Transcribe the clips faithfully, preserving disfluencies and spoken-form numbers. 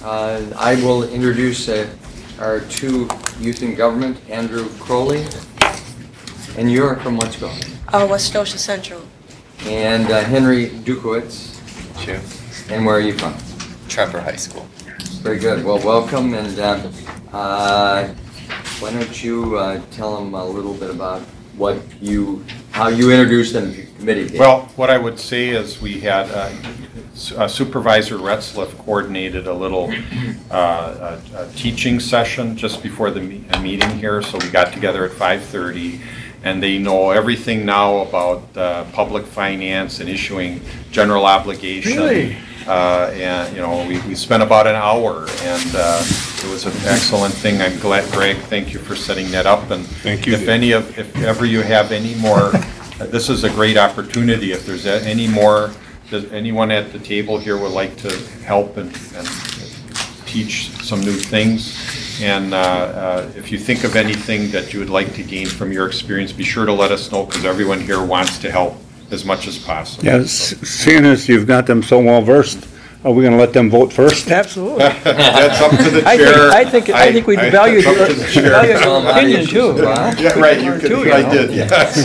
Uh, I will introduce uh, our two youth in government, Andrew Crowley, and you're from what school? Uh, West Scotia Central. And uh, Henry Dukowitz. Sure. And where are you from? Trevor High School. Very good. Well, welcome, and uh, uh, why don't you uh, tell them a little bit about what you, how you introduced them to the committee? Well, what I would say is we had uh, uh, Supervisor Retzlaff coordinated a little uh, a, a teaching session just before the me- meeting here, so we got together at five thirty, and they know everything now about uh, public finance and issuing general obligation. Really? Uh, and, you know, we, we spent about an hour, and uh, it was an excellent thing. I'm glad, Greg, thank you for setting that up. And Thank you. If any of, if ever you have any more, uh, this is a great opportunity. If there's a- any more, does anyone at the table here would like to help and, and teach some new things? And uh, uh, if you think of anything that you would like to gain from your experience, be sure to let us know, because everyone here wants to help as much as possible. Yeah, s- seeing as you've got them so well versed, are we gonna let them vote first? Absolutely. That's up to the I think, chair. I think, I think we value it's up your, to the chair. value Tell your them how to opinion issue too. some you know? bonds. Yeah, right, you Learn could, too, you I know? did,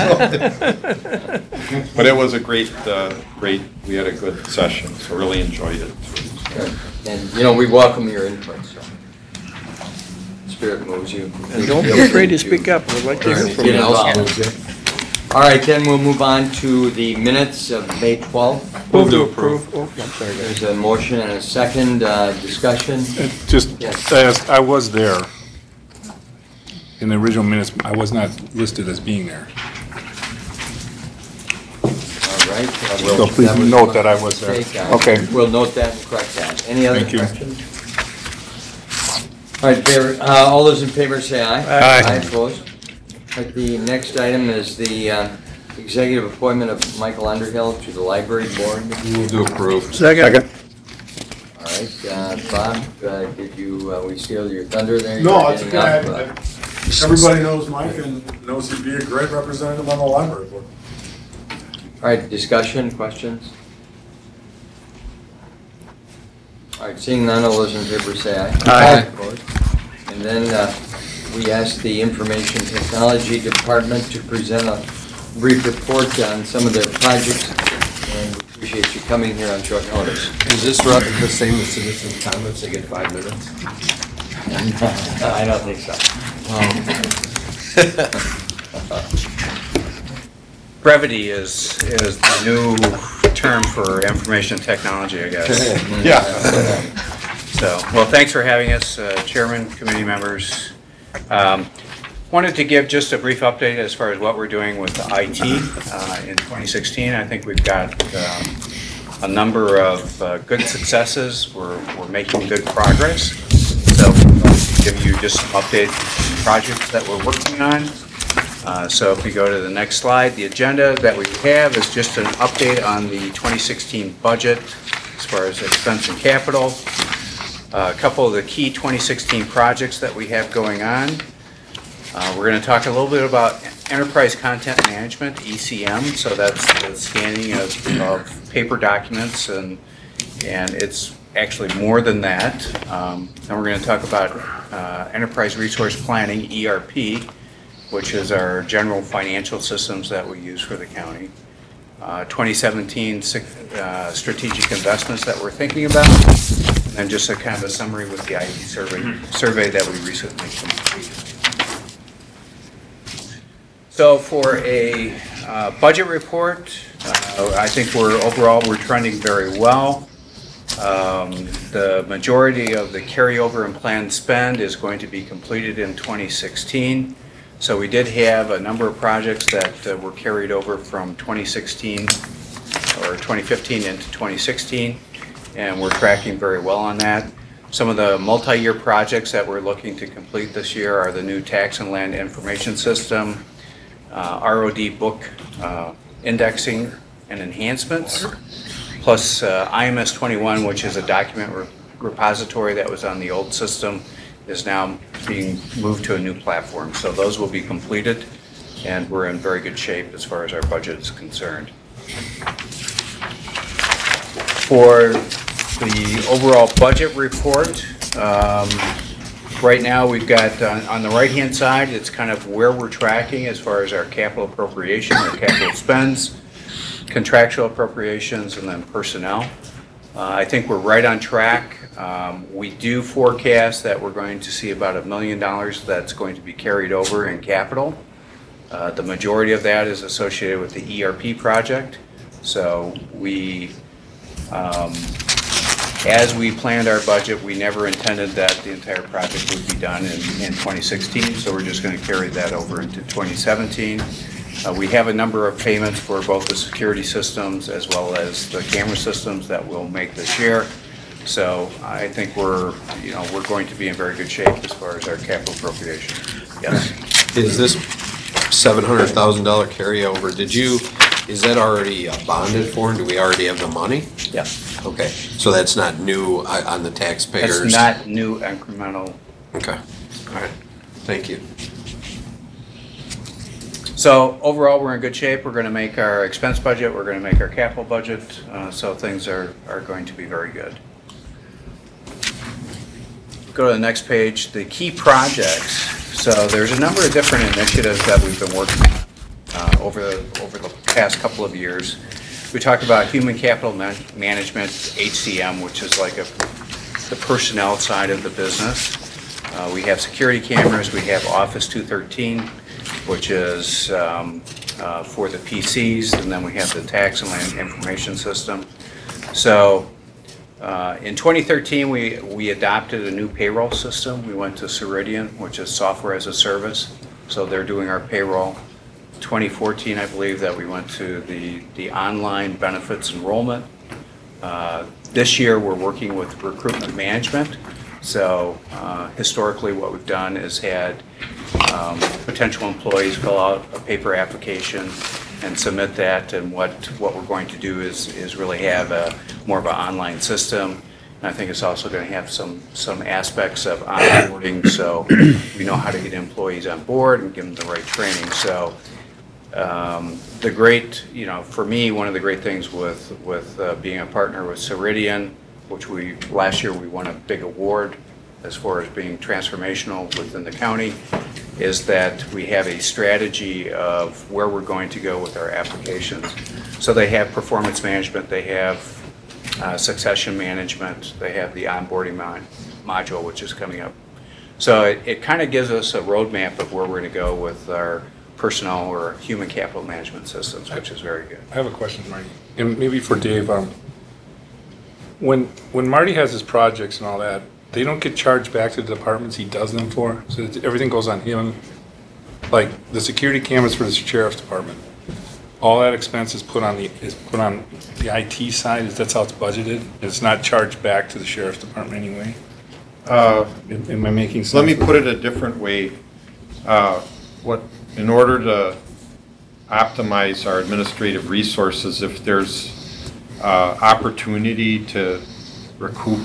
yes. But it was a great, uh, great, we had a good session, so really enjoyed it. Good. And, you know, we welcome your input, so. Spirit moves you. And don't be afraid to speak up. We'd like to hear from Get you. involved. All right, then we'll move on to the minutes of May twelfth. Move to approve. Oh, I'm sorry, guys. There's a motion and a second, uh, discussion. Just, Yes. as I was there in the original minutes, I was not listed as being there. All right. uh, we'll- So please that was note my that I was there. mistake. Uh, Okay. We'll note that and correct that. Any other Thank you. questions? All right, favor, uh, all those in favor say aye. Aye. Aye, opposed? All right, the next item is the uh, executive appointment of Michael Underhill to the library board. Move to approve. Second. All right, uh, Bob, uh, did you, uh, we steal your thunder there? No, You're it's getting okay. up, I- uh, I- Everybody knows Mike and knows he'd be a great representative on the library board. All right, discussion, questions? All right, seeing none, all those in favor say aye. Aye. Opposed? And then uh, we ask the Information Technology Department to present a brief report on some of their projects, and we appreciate you coming here on short notice. Is this the same as citizens' comments? They get five minutes? I don't think so. Brevity is, is the new term for information technology, I guess. Yeah. So, well, thanks for having us, uh, Chairman, committee members. Um, Wanted to give just a brief update as far as what we're doing with the I T uh, in twenty sixteen. I think we've got um, a number of uh, good successes. We're, we're making good progress. So, I'll give you just some updates on projects that we're working on. Uh, So if we go to the next slide, the agenda that we have is just an update on the twenty sixteen budget as far as expense and capital. Uh, A couple of the key twenty sixteen projects that we have going on. Uh, We're going to talk a little bit about enterprise content management, E C M. So that's the scanning of, of paper documents, and and it's actually more than that. Um, and we're going to talk about uh, enterprise resource planning, E R P, which is our general financial systems that we use for the county. Uh, twenty seventeen uh, strategic investments that we're thinking about, and then just a kind of a summary with the I T survey, survey that we recently completed. So for a uh, budget report, uh, I think we're overall, we're trending very well. Um, The majority of the carryover and planned spend is going to be completed in twenty sixteen. So we did have a number of projects that uh, were carried over from twenty sixteen or twenty fifteen into twenty sixteen, and we're tracking very well on that. Some of the multi-year projects that we're looking to complete this year are the new tax and land information system, uh, R O D book uh, indexing and enhancements, plus uh, I M S twenty-one, which is a document re- repository that was on the old system, is now being moved to a new platform. So those will be completed, and we're in very good shape as far as our budget is concerned. For the overall budget report. Um, Right now, we've got, on on the right-hand side, it's kind of where we're tracking as far as our capital appropriation, our capital spends, contractual appropriations, and then personnel. Uh, I think we're right on track. Um, We do forecast that we're going to see about a million dollars that's going to be carried over in capital. Uh, The majority of that is associated with the E R P project. So we, um, as we planned our budget, we never intended that the entire project would be done in, in twenty sixteen, so we're just going to carry that over into twenty seventeen. Uh, we have a number of payments for both the security systems as well as the camera systems that we'll make this year. So I think we're, you know, we're going to be in very good shape as far as our capital appropriation. Yes. Is this seven hundred thousand dollar carryover, did you, is that already uh, bonded for, and do we already have the money? Yes. Okay, so that's not new uh, on the taxpayers? It's not new incremental. Okay, all right, thank you. So overall, we're in good shape. We're going to make our expense budget, we're going to make our capital budget, uh, so things are, are going to be very good. Go to the next page, the key projects. So there's a number of different initiatives that we've been working on uh, over, the, over the past couple of years. We talked about human capital man management, H C M, which is like a, the personnel side of the business. Uh, we have security cameras, we have Office two thirteen, which is um, uh, for the P Cs, and then we have the tax and land information system. So uh, in twenty thirteen, we, we adopted a new payroll system. We went to Ceridian, which is software as a service. So they're doing our payroll. twenty fourteen, I believe, that we went to the, the online benefits enrollment. Uh, this year, we're working with recruitment management. So uh, historically, what we've done is had um, potential employees fill out a paper application and submit that. And what, what we're going to do is, is really have a more of an online system. And I think it's also going to have some, some aspects of onboarding, so we know how to get employees on board and give them the right training. So um, the great, you know, for me, one of the great things with, with uh, being a partner with Ceridian, which we, last year we won a big award as far as being transformational within the county, is that we have a strategy of where we're going to go with our applications. So they have performance management, they have Uh, succession management, they have the onboarding mod module, which is coming up. So it, it kind of gives us a roadmap of where we're going to go with our personnel or human capital management systems, which is very good. I have a question, Marty, and maybe for Dave. Um, when when Marty has his projects and all that, they don't get charged back to the departments he does them for, so it's, everything goes on him. Like the security cameras for the sheriff's department, all that expense is put on the is put on the I T side. Is that's how it's budgeted? It's not charged back to the sheriff's department anyway. Uh, Am, am I making sense? Let me put it a different way. Uh, What, in order to optimize our administrative resources, if there's uh, opportunity to recoup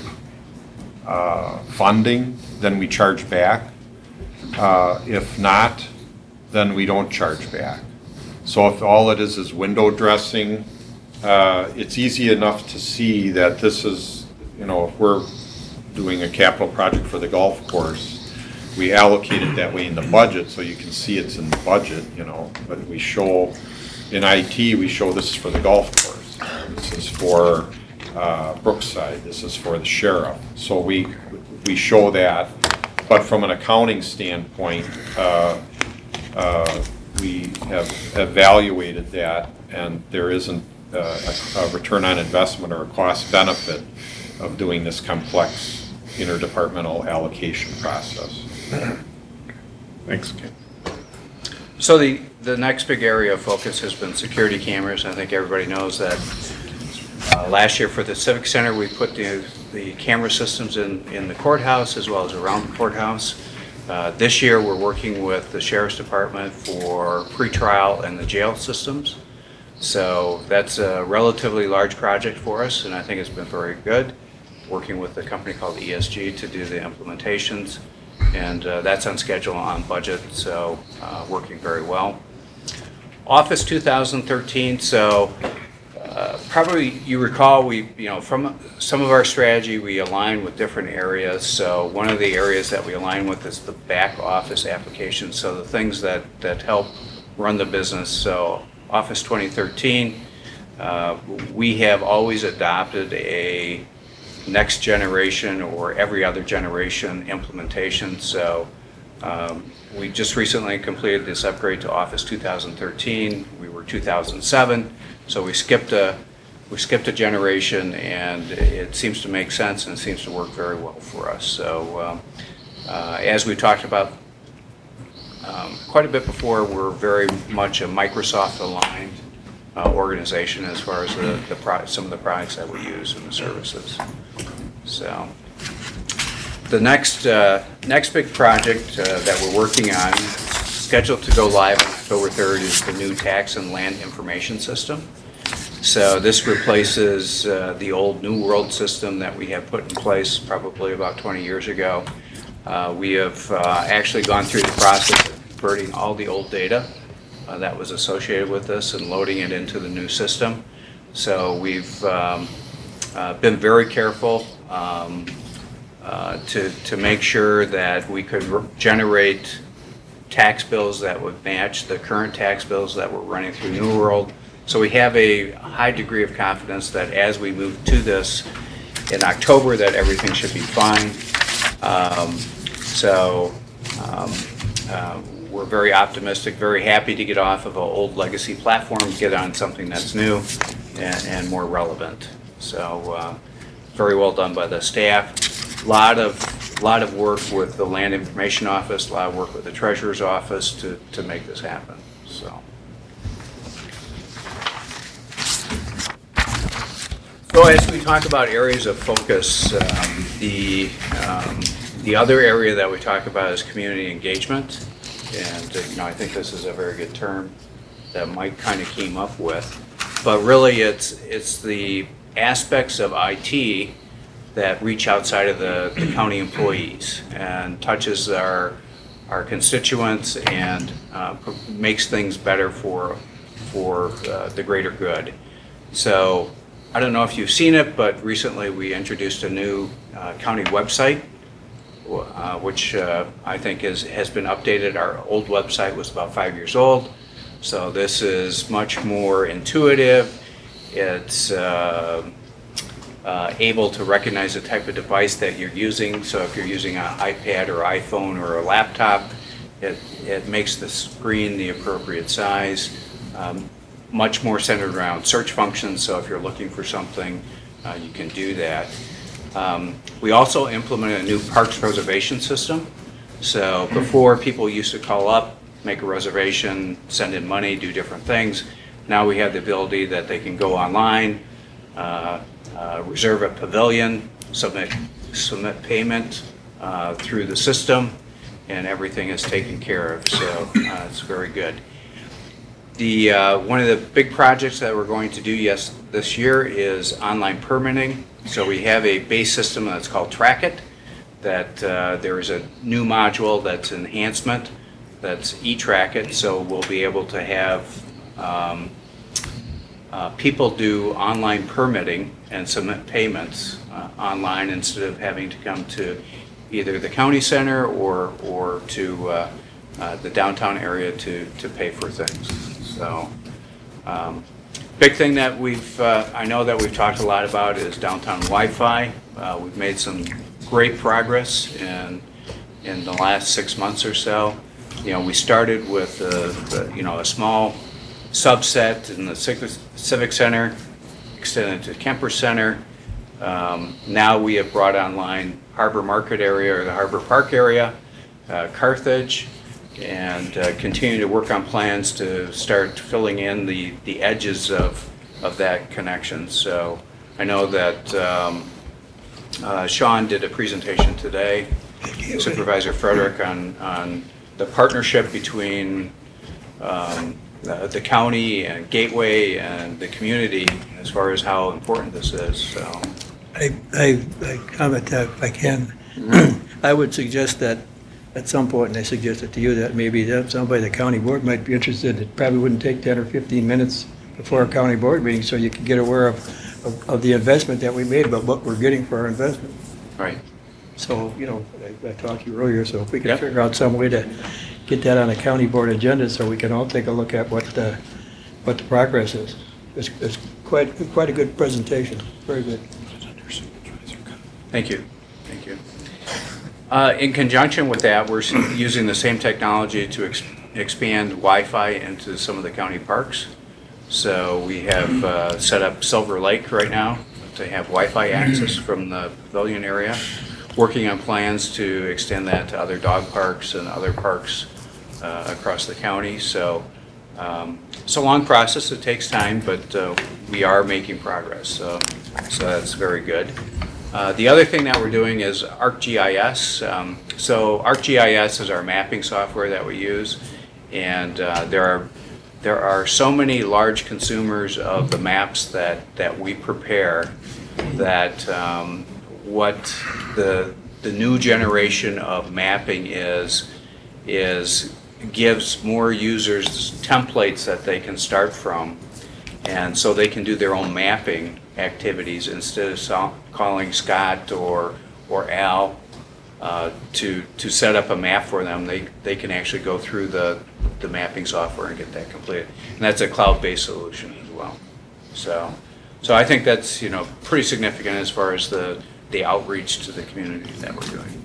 uh, funding, then we charge back. Uh, If not, then we don't charge back. So if all it is is window dressing, uh, it's easy enough to see that this is, you know, if we're doing a capital project for the golf course, we allocate it that way in the budget, so you can see it's in the budget, you know, but we show, in I T, we show this is for the golf course, this is for uh, Brookside, this is for the sheriff, so we, we show that, but from an accounting standpoint, uh, uh, we have evaluated that, and there isn't uh, a, a return on investment or a cost benefit of doing this complex interdepartmental allocation process. Thanks. So the, the next big area of focus has been security cameras. I think everybody knows that uh, last year for the Civic Center, we put the, the camera systems in, in the courthouse as well as around the courthouse. Uh, this year, we're working with the Sheriff's Department for pretrial and the jail systems. So that's a relatively large project for us, and I think it's been very good, working with a company called E S G to do the implementations. And uh, that's on schedule, on budget, so uh, working very well. Office two thousand thirteen, so uh, probably you recall, we, you know, from some of our strategy, we align with different areas. So one of the areas that we align with is the back office applications. So the things that, that help run the business. So Office twenty thirteen, uh, we have always adopted a next generation or every other generation implementation. So um, we just recently completed this upgrade to Office two thousand thirteen. We were two thousand seven, so we skipped a we skipped a generation, and it seems to make sense and it seems to work very well for us. So um, uh, as we talked about um, quite a bit before, we're very much a Microsoft aligned uh, organization as far as the, the pro some of the products that we use and the services. So the next uh, next big project uh, that we're working on, scheduled to go live on October third, is the new tax and land information system. So this replaces uh, the old New World system that we have put in place probably about twenty years ago. Uh, we have uh, actually gone through the process of converting all the old data uh, that was associated with this and loading it into the new system. So we've um, uh, been very careful um, uh, to, to make sure that we could generate tax bills that would match the current tax bills that we're running through New World. So we have a high degree of confidence that as we move to this in October, that everything should be fine. Um, so um, uh, we're very optimistic, very happy to get off of an old legacy platform, get on something that's new and, and more relevant. So uh, very well done by the staff. A lot of lot of work with the Land Information Office, a lot of work with the Treasurer's Office to, to make this happen. So. So as we talk about areas of focus, um, the um, the other area that we talk about is community engagement, and uh, you know I think this is a very good term that Mike kind of came up with, but really it's it's the aspects of I T that reach outside of the, the county employees and touches our our constituents and uh, makes things better for for uh, the greater good. So. I don't know if you've seen it, but recently we introduced a new uh, county website, uh, which uh, I think is, has been updated. Our old website was about five years old, so this is much more intuitive. It's uh, uh, able to recognize the type of device that you're using. So if you're using an iPad or iPhone or a laptop, it, it makes the screen the appropriate size. Um, much more centered around search functions, so if you're looking for something, uh, you can do that. Um, we also implemented a new parks reservation system. So before, people used to call up, make a reservation, send in money, do different things. Now we have the ability that they can go online, uh, uh, reserve a pavilion, submit, submit payment uh, through the system, and everything is taken care of, so uh, it's very good. The, uh, one of the big projects that we're going to do yes, this year is online permitting. So we have a base system that's called Track It, that uh, there is a new module that's enhancement, that's eTrack It, so we'll be able to have um, uh, people do online permitting and submit payments uh, online instead of having to come to either the county center or, or to uh, uh, the downtown area to, to pay for things. So, um, big thing that we've, uh, I know that we've talked a lot about is downtown Wi-Fi. Uh, we've made some great progress in in the last six months or so. You know, we started with uh, the, you know a small subset in the Civic Center, extended to Kemper Center. Um, now we have brought online Harbor Market area or the Harbor Park area, uh, Carthage. And uh, continue to work on plans to start filling in the, the edges of, of that connection. So I know that um, uh, Sean did a presentation today, Supervisor Frederick, on, on the partnership between um, the, the county and Gateway and the community as far as how important this is. So I, I, I comment uh, if I can. I would suggest that at some point, and I suggested to you that maybe that somebody, the county board might be interested. It probably wouldn't take ten or fifteen minutes before a county board meeting, so you can get aware of, of, of the investment that we made, but what we're getting for our investment. Right. So, you know, I, I talked to you earlier, so if we can Yep. figure out some way to get that on a county board agenda, so we can all take a look at what the, what the progress is. It's, it's quite, quite a good presentation, very good. Thank you. Thank you. Uh, In conjunction with that, we're s- using the same technology to ex- expand Wi-Fi into some of the county parks. So we have uh, set up Silver Lake right now to have Wi-Fi access from the pavilion area, working on plans to extend that to other dog parks and other parks uh, across the county. So um, it's a long process, it takes time, but uh, we are making progress, so, so that's very good. Uh, The other thing that we're doing is ArcGIS. Um, So ArcGIS is our mapping software that we use, and uh, there are there are so many large consumers of the maps that, that we prepare that um, what the the new generation of mapping is is gives more users templates that they can start from, and so they can do their own mapping activities instead of so- calling Scott or or Al uh, to to set up a map for them. They they can actually go through the the mapping software and get that completed, and that's a cloud-based solution as well. So so I think that's, you know, pretty significant as far as the the outreach to the community that we're doing.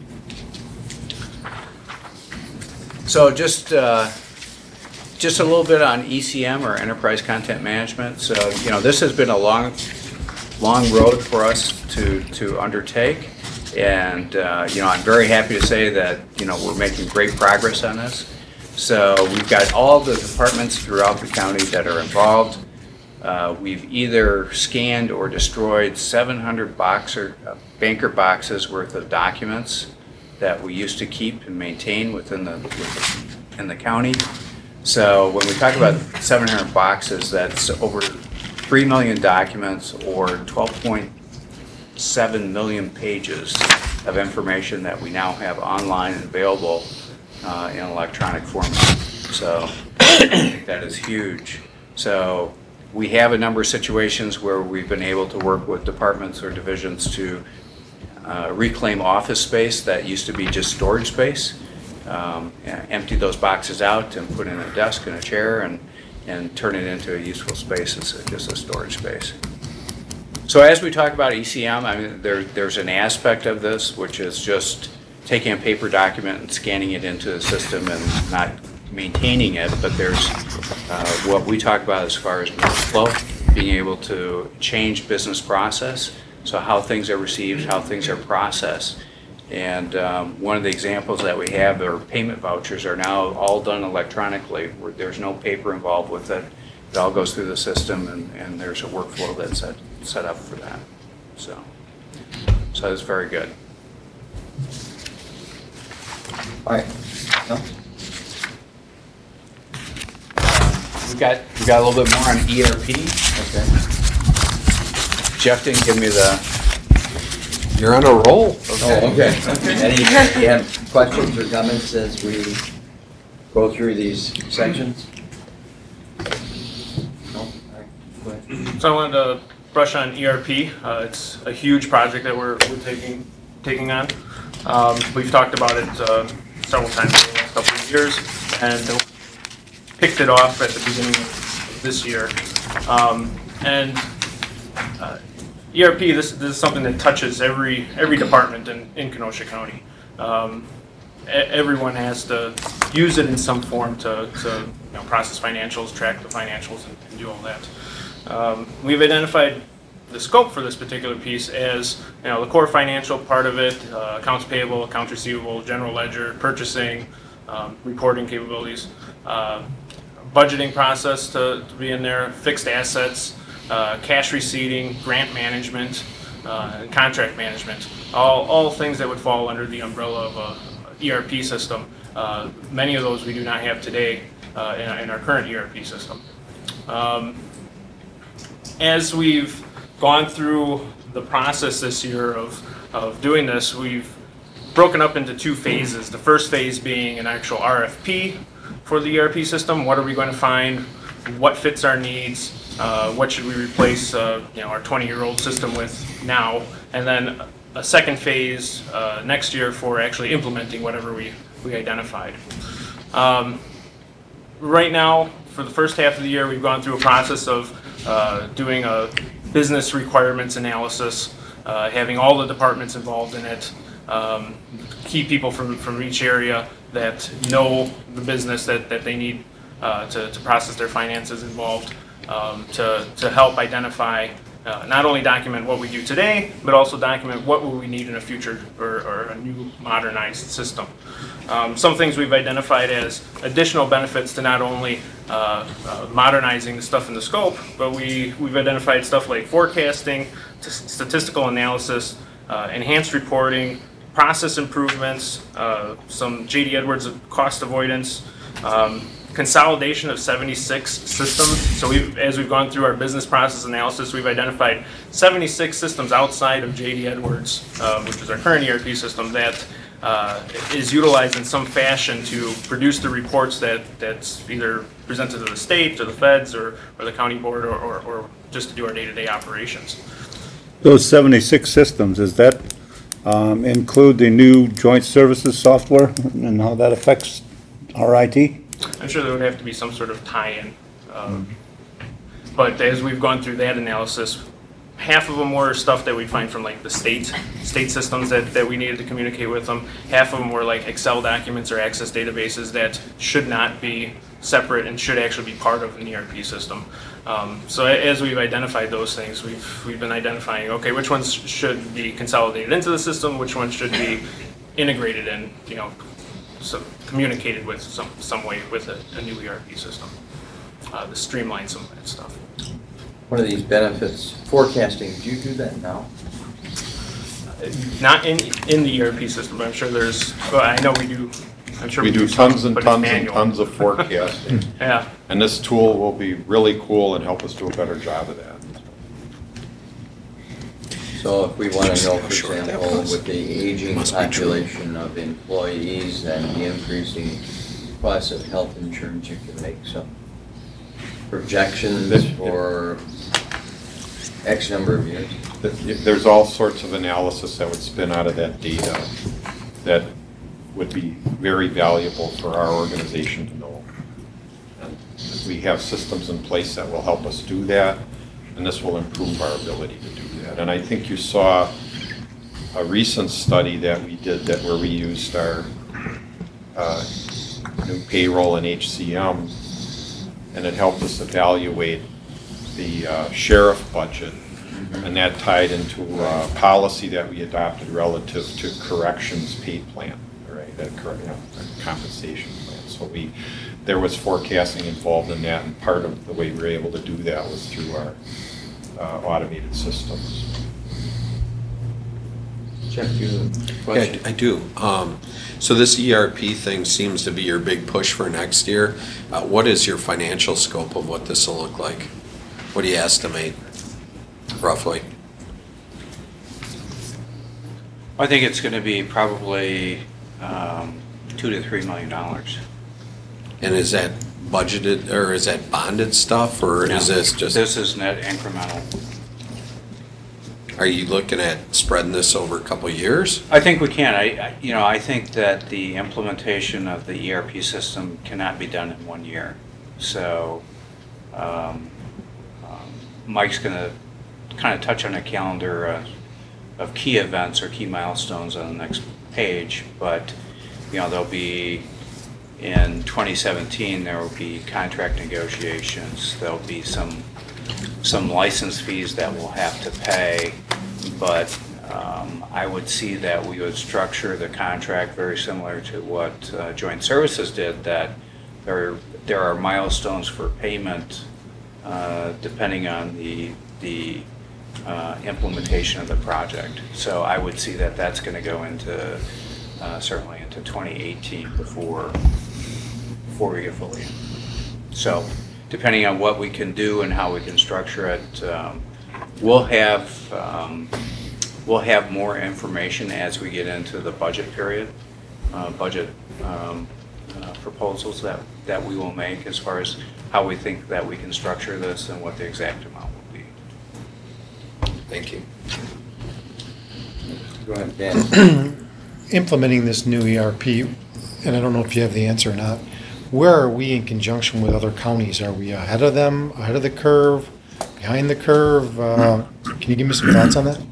So just uh, just a little bit on E C M, or Enterprise Content Management. So, you know, this has been a long long road for us to to undertake, and uh, you know, I'm very happy to say that, you know, we're making great progress on this. So we've got all the departments throughout the county that are involved. Uh, we've either scanned or destroyed seven hundred boxer uh, banker boxes worth of documents that we used to keep and maintain within the in the county. So when we talk about seven hundred boxes, that's over three million documents, or twelve point seven million pages of information that we now have online and available uh, in electronic format. So that is huge. So we have a number of situations where we've been able to work with departments or divisions to uh, reclaim office space that used to be just storage space, um, empty those boxes out and put in a desk and a chair, and and turn it into a useful space as a, just a storage space. So as we talk about E C M, I mean, there, there's an aspect of this which is just taking a paper document and scanning it into the system and not maintaining it, but there's uh, what we talk about as far as workflow, being able to change business process, so how things are received, how things are processed. And um, one of the examples that we have are payment vouchers are now all done electronically. Where there's no paper involved with it. It all goes through the system, and, and there's a workflow that's set, set up for that. So, so that's very good. All right. No? We've got, we've got a little bit more on E R P. Okay. Jeff didn't give me the, You're on a roll. Oh, okay. Any, you have questions or comments as we go through these sections? No? All right. Go ahead. So I wanted to brush on E R P. Uh, it's a huge project that we're, we're taking taking on. Um, we've talked about it uh, several times over the last couple of years, and picked it off at the beginning of this year. Um, and uh, E R P, this, this is something that touches every every department in, in Kenosha County. Um, e- everyone has to use it in some form to, to you know, process financials, track the financials, and, and do all that. Um, we've identified the scope for this particular piece as, you know, the core financial part of it, uh, accounts payable, accounts receivable, general ledger, purchasing, um, reporting capabilities, uh, budgeting process to, to be in there, fixed assets, uh, cash receipting, grant management, uh, and contract management, all, all things that would fall under the umbrella of a E R P system. Uh, many of those we do not have today uh, in, in our current E R P system. Um, as we've gone through the process this year of, of doing this, we've broken up into two phases. The first phase being an actual R F P for the E R P system. What are we going to find? What fits our needs? uh, what should we replace, uh, you know, our twenty-year-old system with now, and then a second phase uh, next year for actually implementing whatever we, we identified. Um, right now, for the first half of the year, we've gone through a process of uh, doing a business requirements analysis, uh, having all the departments involved in it, um, key people from, from each area that know the business that, that they need uh, to, to process their finances involved, um, to, to help identify, uh, not only document what we do today, but also document what will we need in a future or, or a new modernized system. Um, some things we've identified as additional benefits to not only uh, uh, modernizing the stuff in the scope, but we, we've identified stuff like forecasting, t- statistical analysis, uh, enhanced reporting, process improvements, uh, some J D Edwards cost avoidance, um, consolidation of seventy-six systems. So we've, as we've gone through our business process analysis, we've identified seventy-six systems outside of J D Edwards, um, which is our current E R P system, that uh, is utilized in some fashion to produce the reports that that's either presented to the state, to the feds, or, or the county board, or, or, or just to do our day-to-day operations. Those seventy-six systems, does that um, include the new joint services software and how that affects our I T? I'm sure there would have to be some sort of tie-in. Um, but as we've gone through that analysis, half of them were stuff that we find from like the state state systems that, that we needed to communicate with them. Half of them were like Excel documents or Access databases that should not be separate and should actually be part of an E R P system. Um, so as we've identified those things, we've we've been identifying, okay, which ones should be consolidated into the system, which ones should be integrated and, you know, so communicated with some some way with a, a new E R P system uh, to streamline some of that stuff. One of these benefits, forecasting, do you do that now? Not in in the E R P system, but I'm sure there's, well, I know we do, I'm sure We we, do some, tons and but it's tons and manual. tons of forecasting. Yeah. And this tool will be really cool and help us do a better job of that. So if we want to know, for How short that example, was. with the aging Must be true. population of employees and the increasing cost of health insurance, you can make some projections for X number of years. There's all sorts of analysis that would spin out of that data that would be very valuable for our organization to know. And we have systems in place that will help us do that, and this will improve our ability to do that. And I think you saw a recent study that we did that where we used our uh, new payroll and H C M, and it helped us evaluate the uh, sheriff budget. And that tied into a policy that we adopted relative to corrections pay plan, right, that correct, yeah, compensation plan. So we, there was forecasting involved in that, and part of the way we were able to do that was through our uh, automated systems. Jeff, you have a Yeah, question? I do. Um, So this E R P thing seems to be your big push for next year. Uh, What is your financial scope of what this will look like? What do you estimate, roughly? I think it's going to be probably um, two to three million dollars. And is that budgeted, or is that bonded stuff, or is this just, This is net incremental. are you looking at spreading this over a couple of years? I think we can. I, I- you know, I think that the implementation of the E R P system cannot be done in one year. So um, um, Mike's going to kind of touch on a calendar uh, of key events or key milestones on the next page, but, you know, there'll be, in twenty seventeen, there will be contract negotiations. There'll be some, some license fees that we'll have to pay, but um, I would see that we would structure the contract very similar to what uh, Joint Services did, that there, there are milestones for payment uh, depending on the, the uh, implementation of the project. So I would see that that's going to go into, uh, certainly into twenty eighteen before, before we get fully in. So depending on what we can do and how we can structure it, um, we'll have, um, we'll have more information as we get into the budget period, uh, budget um, uh, proposals that, that we will make as far as how we think that we can structure this and what the exact amount will be. Thank you. Go ahead, Dan. Implementing this new E R P, and I don't know if you have the answer or not, where are we in conjunction with other counties? Are we ahead of them, ahead of the curve, behind the curve? Uh, Can you give me some thoughts on that? Do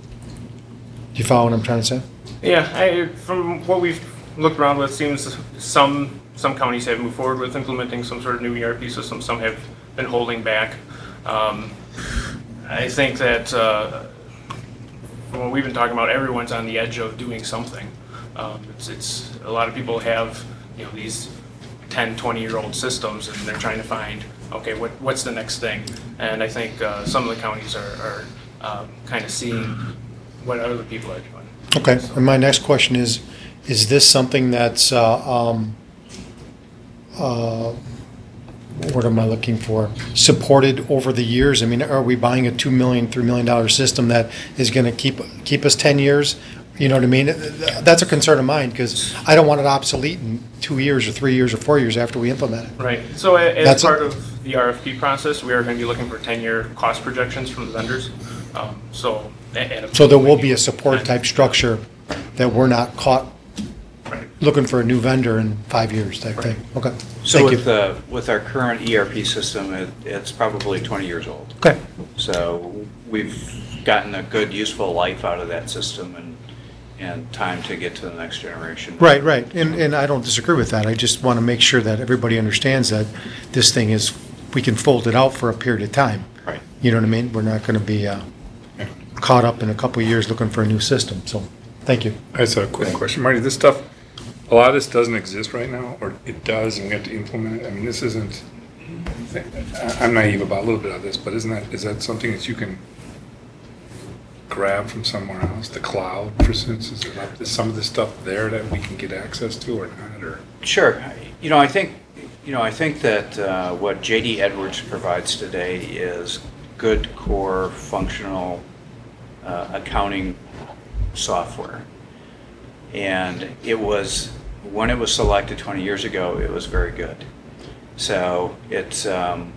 you follow what I'm trying to say? Yeah, I, from what we've looked around with, seems some some counties have moved forward with implementing some sort of new E R P system. Some have been holding back. Um, I think that uh, from what we've been talking about, everyone's on the edge of doing something. Um, it's, it's a lot of people have, you know, these ten, twenty year old systems, and they're trying to find, okay, what what's the next thing? And I think uh, some of the counties are, are um, kind of seeing what other people are doing. Okay, and my next question is, is this something that's, uh, um, uh, what am I looking for? Supported over the years? I mean, are we buying a two million, three million dollar system that is going to keep keep us ten years? You know what I mean? That's a concern of mine because I don't want it obsolete in two years or three years or four years after we implement it. Right. So a- as That's a- part of the R F P process, we are going to be looking for ten year cost projections from the vendors. Um, so a- at a- So there will be a support type structure that we're not caught Right. looking for a new vendor in five years type thing. Okay. So Thank with you. the, with our current E R P system, it, it's probably twenty years old. Okay. So we've gotten a good useful life out of that system and, and time to get to the next generation. Right, right. And, and I don't disagree with that. I just want to make sure that everybody understands that this thing is, we can fold it out for a period of time. Right. You know what I mean? We're not going to be uh, caught up in a couple of years looking for a new system. So, thank you. I just have a quick question. Marty, this stuff, a lot of this doesn't exist right now, or it does, and we have to implement it. I mean, this isn't, I- I'm naive about a little bit of this, but isn't that, is that something that you can grab from somewhere else? The cloud, for instance, is there- is some of this stuff there that we can get access to or not, or? Sure. You know, I think, you know, I think that uh, what J D Edwards provides today is good core functional uh, accounting software. And it was, when it was selected twenty years ago, it was very good. So it's, um,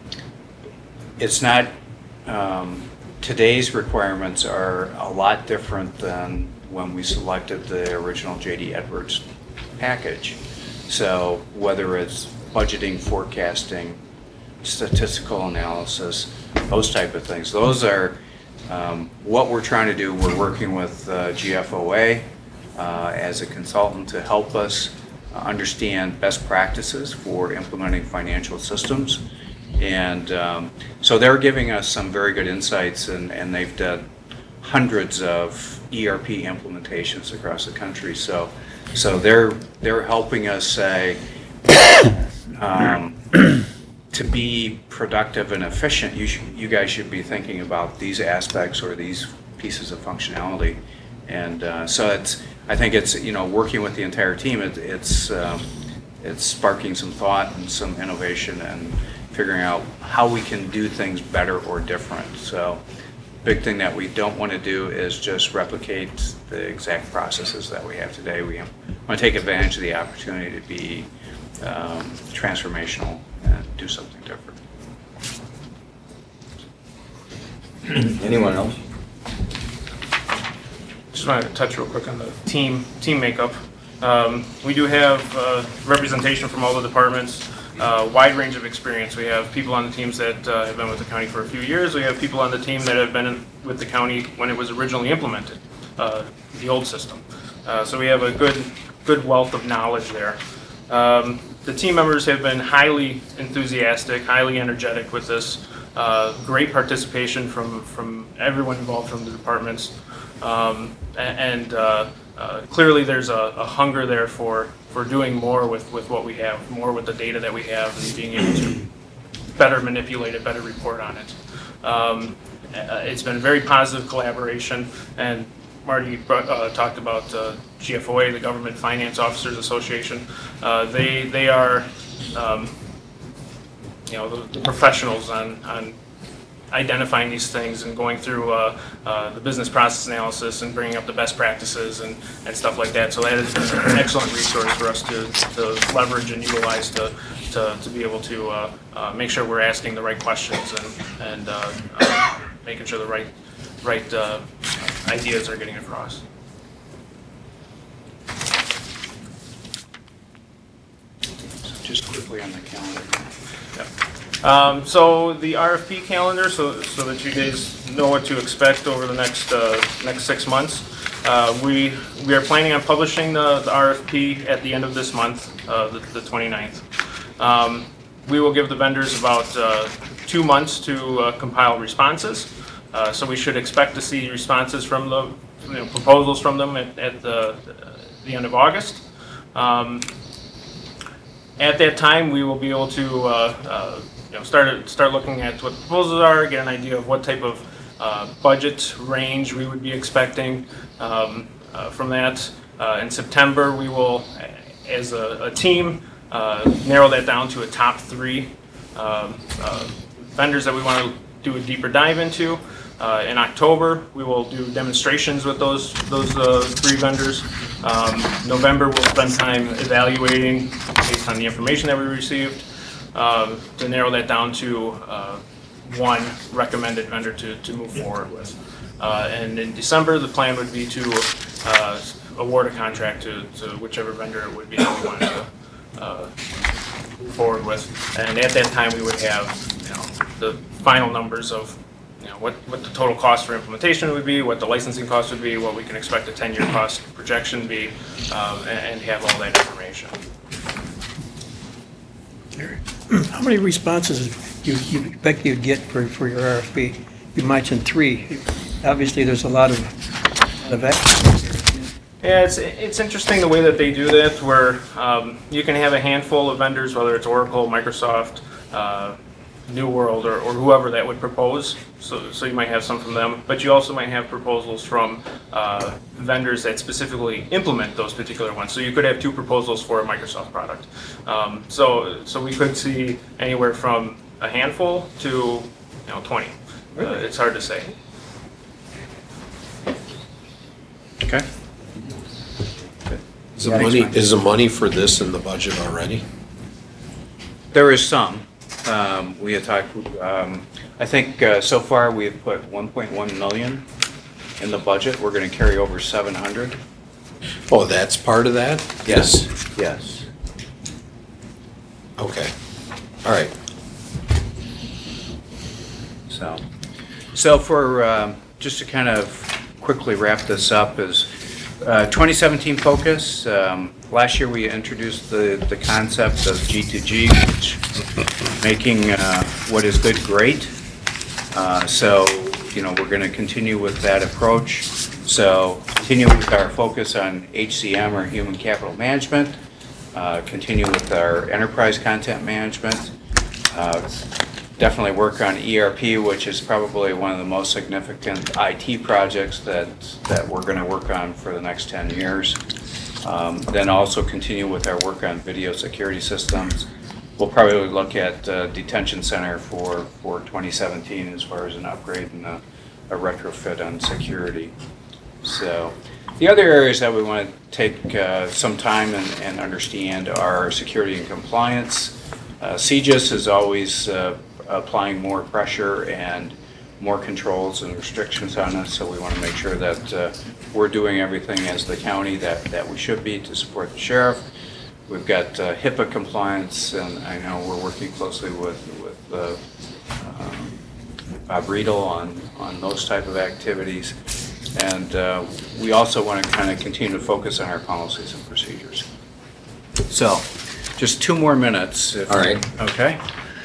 it's not, um, today's requirements are a lot different than when we selected the original J D Edwards package. So whether it's budgeting, forecasting, statistical analysis, those type of things, those are um, what we're trying to do. We're working with uh, G F O A uh, as a consultant to help us understand best practices for implementing financial systems. And um, so they're giving us some very good insights, and, and they've done hundreds of E R P implementations across the country. So, so they're they're helping us say um, to be productive and efficient. You should, you guys should be thinking about these aspects or these pieces of functionality. And uh, so it's I think it's you know working with the entire team. It, it's um, it's sparking some thought and some innovation and figuring out how we can do things better or different. So big thing that we don't want to do is just replicate the exact processes that we have today. We want to take advantage of the opportunity to be um, transformational and do something different. Anyone else? Just want to touch real quick on the team team makeup. Um, we do have uh, representation from all the departments. Uh, wide range of experience. We have people on the teams that uh, have been with the county for a few years. We have people on the team that have been in, with the county when it was originally implemented, uh, the old system. Uh, so we have a good, good wealth of knowledge there. Um, the team members have been highly enthusiastic, highly energetic with this. Uh, great participation from from everyone involved from the departments, um, and uh, uh, clearly there's a, a hunger there for. for doing more with, with what we have, more with the data that we have, and being able to better manipulate it, better report on it. Um, uh, it's been a very positive collaboration, and Marty brought, uh, talked about uh, G F O A, the Government Finance Officers Association. Uh, they they are, um, you know, the, the professionals on on identifying these things and going through uh, uh, the business process analysis and bringing up the best practices and, and stuff like that. So that is an excellent resource for us to, to leverage and utilize to, to, to be able to uh, uh, make sure we're asking the right questions and, and uh, uh, making sure the right, right uh, ideas are getting across. Just quickly on the calendar. Um, so the R F P calendar, so so that you guys know what to expect over the next uh, next six months. Uh, we we are planning on publishing the, the R F P at the end of this month, uh, the, the twenty-ninth. Um, we will give the vendors about uh, two months to uh, compile responses. Uh, so we should expect to see responses from the you know, proposals from them at, at the, the end of August. Um, At that time, we will be able to uh, uh, you know, start start looking at what the proposals are, get an idea of what type of uh, budget range we would be expecting um, uh, from that. Uh, in September, we will, as a, a team, uh, narrow that down to a top three um, uh, vendors that we want to do a deeper dive into. Uh, in October, we will do demonstrations with those those uh, three vendors. Um, November, we'll spend time evaluating based on the information that we received uh, to narrow that down to uh, one recommended vendor to, to move forward with. Uh, and in December, the plan would be to uh, award a contract to, to whichever vendor it would be that we wanted to uh, move forward with. And at that time, we would have you know, the final numbers of you know, what, what the total cost for implementation would be, what the licensing cost would be, what we can expect a ten-year cost projection be, um, and, and have all that information. How many responses you, you expect you'd get for, for your R F P? You mentioned three. Obviously, there's a lot of, lot of actions. Yeah, it's, it's interesting the way that they do that, where um, you can have a handful of vendors, whether it's Oracle, Microsoft, uh, New World, or, or whoever that would propose. So, so you might have some from them, but you also might have proposals from uh, vendors that specifically implement those particular ones. So you could have two proposals for a Microsoft product. Um, so, so we could see anywhere from a handful to you know twenty. Uh, it's hard to say. Okay. Is the money, is the money for this in the budget already? There is some. Um, we had talked, um, I think uh, so far we have put one point one million in the budget. We're going to carry over seven hundred. Oh, that's part of that? Yes, yes. Okay, all right. So, so for, um, just to kind of quickly wrap this up is uh, twenty seventeen focus. Um, last year we introduced the, the concept of G two G, which making uh, what is good great. Uh, so, you know, we're going to continue with that approach. So, continue with our focus on H C M, or Human Capital Management. Uh, continue with our Enterprise Content Management. Uh, definitely work on E R P, which is probably one of the most significant I T projects that, that we're going to work on for the next ten years. Um, then also continue with our work on video security systems. We'll probably look at uh, detention center for, for twenty seventeen as far as an upgrade and a, a retrofit on security. So the other areas that we want to take uh, some time and, and understand are security and compliance. Uh, C G I S is always uh, applying more pressure and more controls and restrictions on us, so we want to make sure that uh, we're doing everything as the county that, that we should be to support the sheriff. We've got uh, HIPAA compliance, and I know we're working closely with, with uh, um, Bob Riedel on, on those type of activities. And uh, we also want to kind of continue to focus on our policies and procedures. So, just two more minutes. If, All right. Okay.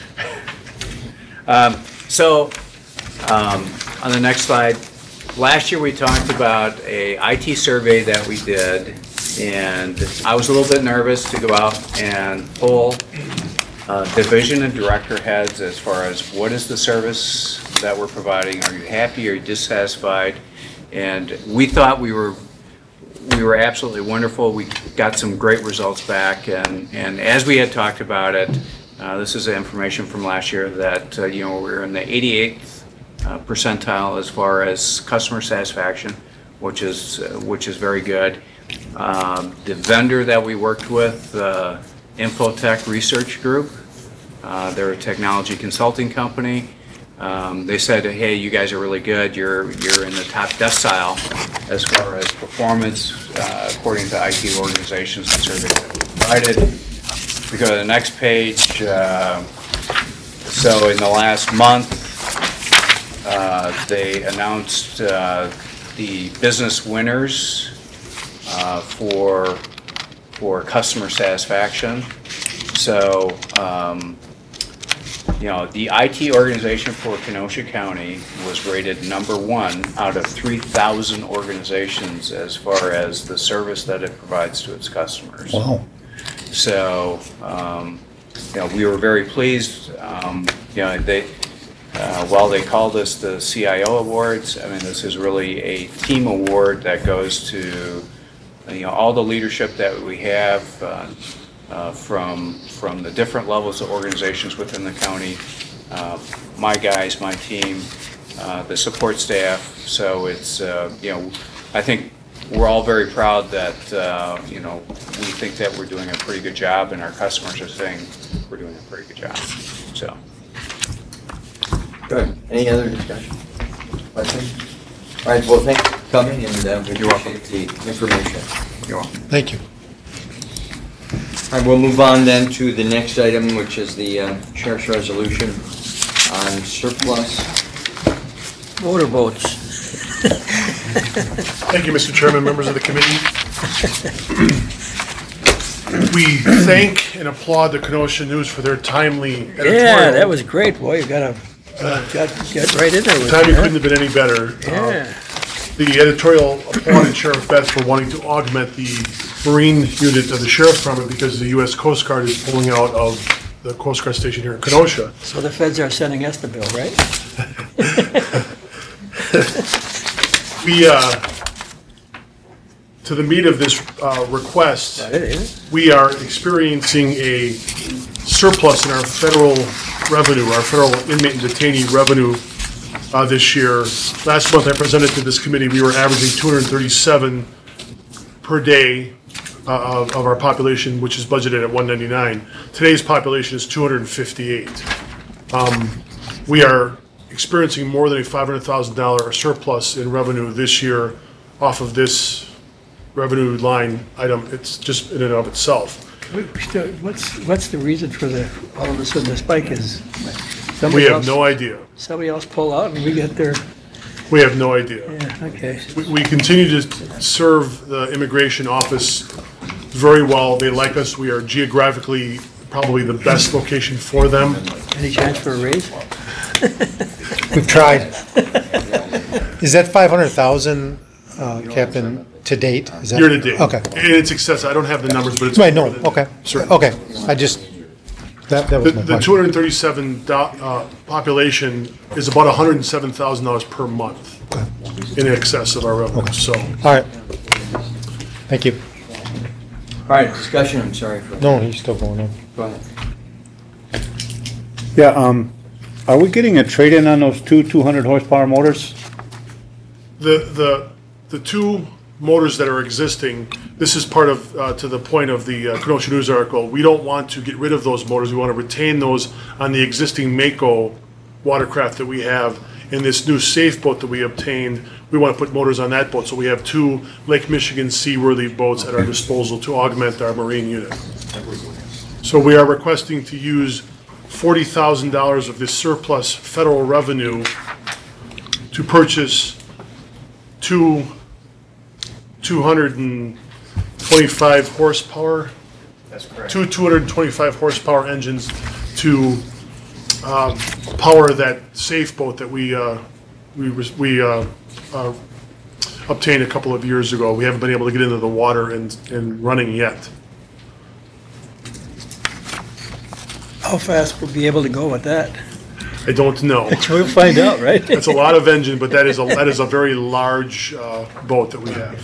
Um, so, um, on the next slide, last year we talked about a I T survey that we did, and I was a little bit nervous to go out and poll uh, division and director heads as far as what is the service that we're providing. Are you happy? Are you dissatisfied? And we thought we were we were absolutely wonderful. We got some great results back, and and as we had talked about it, uh, this is information from last year that uh, you know we're in the eighty-eighth uh, percentile as far as customer satisfaction, which is uh, which is very good. Um, the vendor that we worked with, uh, Infotech Research Group, uh, they're a technology consulting company. Um, they said, hey, you guys are really good. You're you're in the top decile as far as performance uh, according to I T organizations and surveys that we provided. We go to the next page. Uh, so in the last month, uh, they announced uh, the business winners uh, for for customer satisfaction. So. Um, You know, the I T organization for Kenosha County was rated number one out of three thousand organizations as far as the service that it provides to its customers. Wow. So, um, you know, we were very pleased. Um, you know, they, uh, while they called us the C I O Awards, I mean, this is really a team award that goes to, you know, all the leadership that we have, uh, Uh, from from the different levels of organizations within the county, uh, my guys, my team, uh, the support staff. So it's uh, you know, I think we're all very proud that uh, you know we think that we're doing a pretty good job, and our customers are saying we're doing a pretty good job. So. Good. Any other discussion? Questions? All right, well, thanks for coming, and uh, we appreciate the information. You're welcome. Thank you. All right, we'll move on then to the next item, which is the uh, sheriff's resolution on surplus. Motorboats. Thank you, Mister Chairman, members of the committee. We thank and applaud the Kenosha News for their timely editorial. Yeah, that was great, boy, you gotta, uh, got, got right in there with Timing it, huh? couldn't have been any better. Uh, Yeah. The editorial applauded Sheriff Betts for wanting to augment the Marine unit of the Sheriff's Department because the U S Coast Guard is pulling out of the Coast Guard station here in Kenosha. So the feds are sending us the bill, right? We, uh, to the meat of this uh, request, That it is. we are experiencing a surplus in our federal revenue, our federal inmate and detainee revenue uh, this year. Last month I presented to this committee, we were averaging two hundred thirty-seven per day uh, of, of our population, which is budgeted at one ninety-nine. Today's population is two hundred fifty-eight. Um, we are experiencing more than a five hundred thousand dollars surplus in revenue this year off of this revenue line item. It's just in and of itself. We- we still- What's, what's the reason for the, all of a sudden the spike is? We somebody have else- no idea. Somebody else pull out and we get their, We have no idea. yeah, okay. We, we continue to serve the immigration office very well. They like us. We are geographically probably the best location for them. Any chance for a raise? We've tried. Is that five hundred thousand, uh, Captain, to date? Is that- Year to date. Okay. And it's excess, I don't have the numbers, but it's. Right, no, more than- okay. Certain. Okay, I just, that, that The, was my the question. two hundred thirty-seven do, uh, population is about hundred and seven thousand dollars per month in excess of our revenue, so. All right. Thank you. All right, discussion, I'm sorry for. No, he's still going on. Go ahead. Yeah, um, are we getting a trade-in on those two two hundred horsepower motors? The, the, the two motors that are existing, this is part of, uh, to the point of the uh, Kenosha News article, we don't want to get rid of those motors, we want to retain those on the existing Mako watercraft that we have. In this new safe boat that we obtained, we want to put motors on that boat, so we have two Lake Michigan seaworthy boats at our disposal to augment our marine unit. So we are requesting to use forty thousand dollars of this surplus federal revenue to purchase two two hundred twenty-five horsepower. That's correct. Two two hundred twenty-five horsepower engines to um, power that safe boat that we uh, we res- we uh, uh, obtained a couple of years ago. We haven't been able to get into the water and and running yet. How fast we'll be able to go with that? I don't know. We'll find out, right? That's a lot of engine, but that is a that is a very large uh, boat that we have.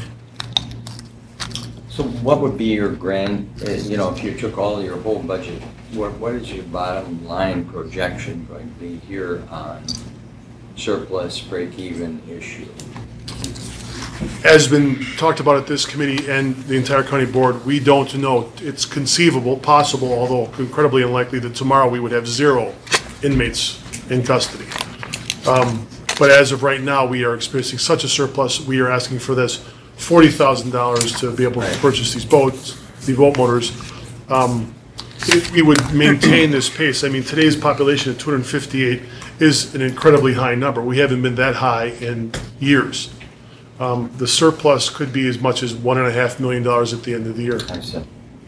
So what would be your grand, uh, you know, if you took all your whole budget, what, what is your bottom line projection going to be here on surplus break-even issue? As been talked about at this committee and the entire county board, we don't know. It's conceivable, possible, although incredibly unlikely, that tomorrow we would have zero inmates in custody. Um, But as of right now, we are experiencing such a surplus, we are asking for this forty thousand dollars to be able to purchase these boats, these boat motors. Um, If we would maintain this pace, I mean, today's population at two hundred fifty-eight is an incredibly high number. We haven't been that high in years. Um, The surplus could be as much as one and a half million dollars at the end of the year. I see.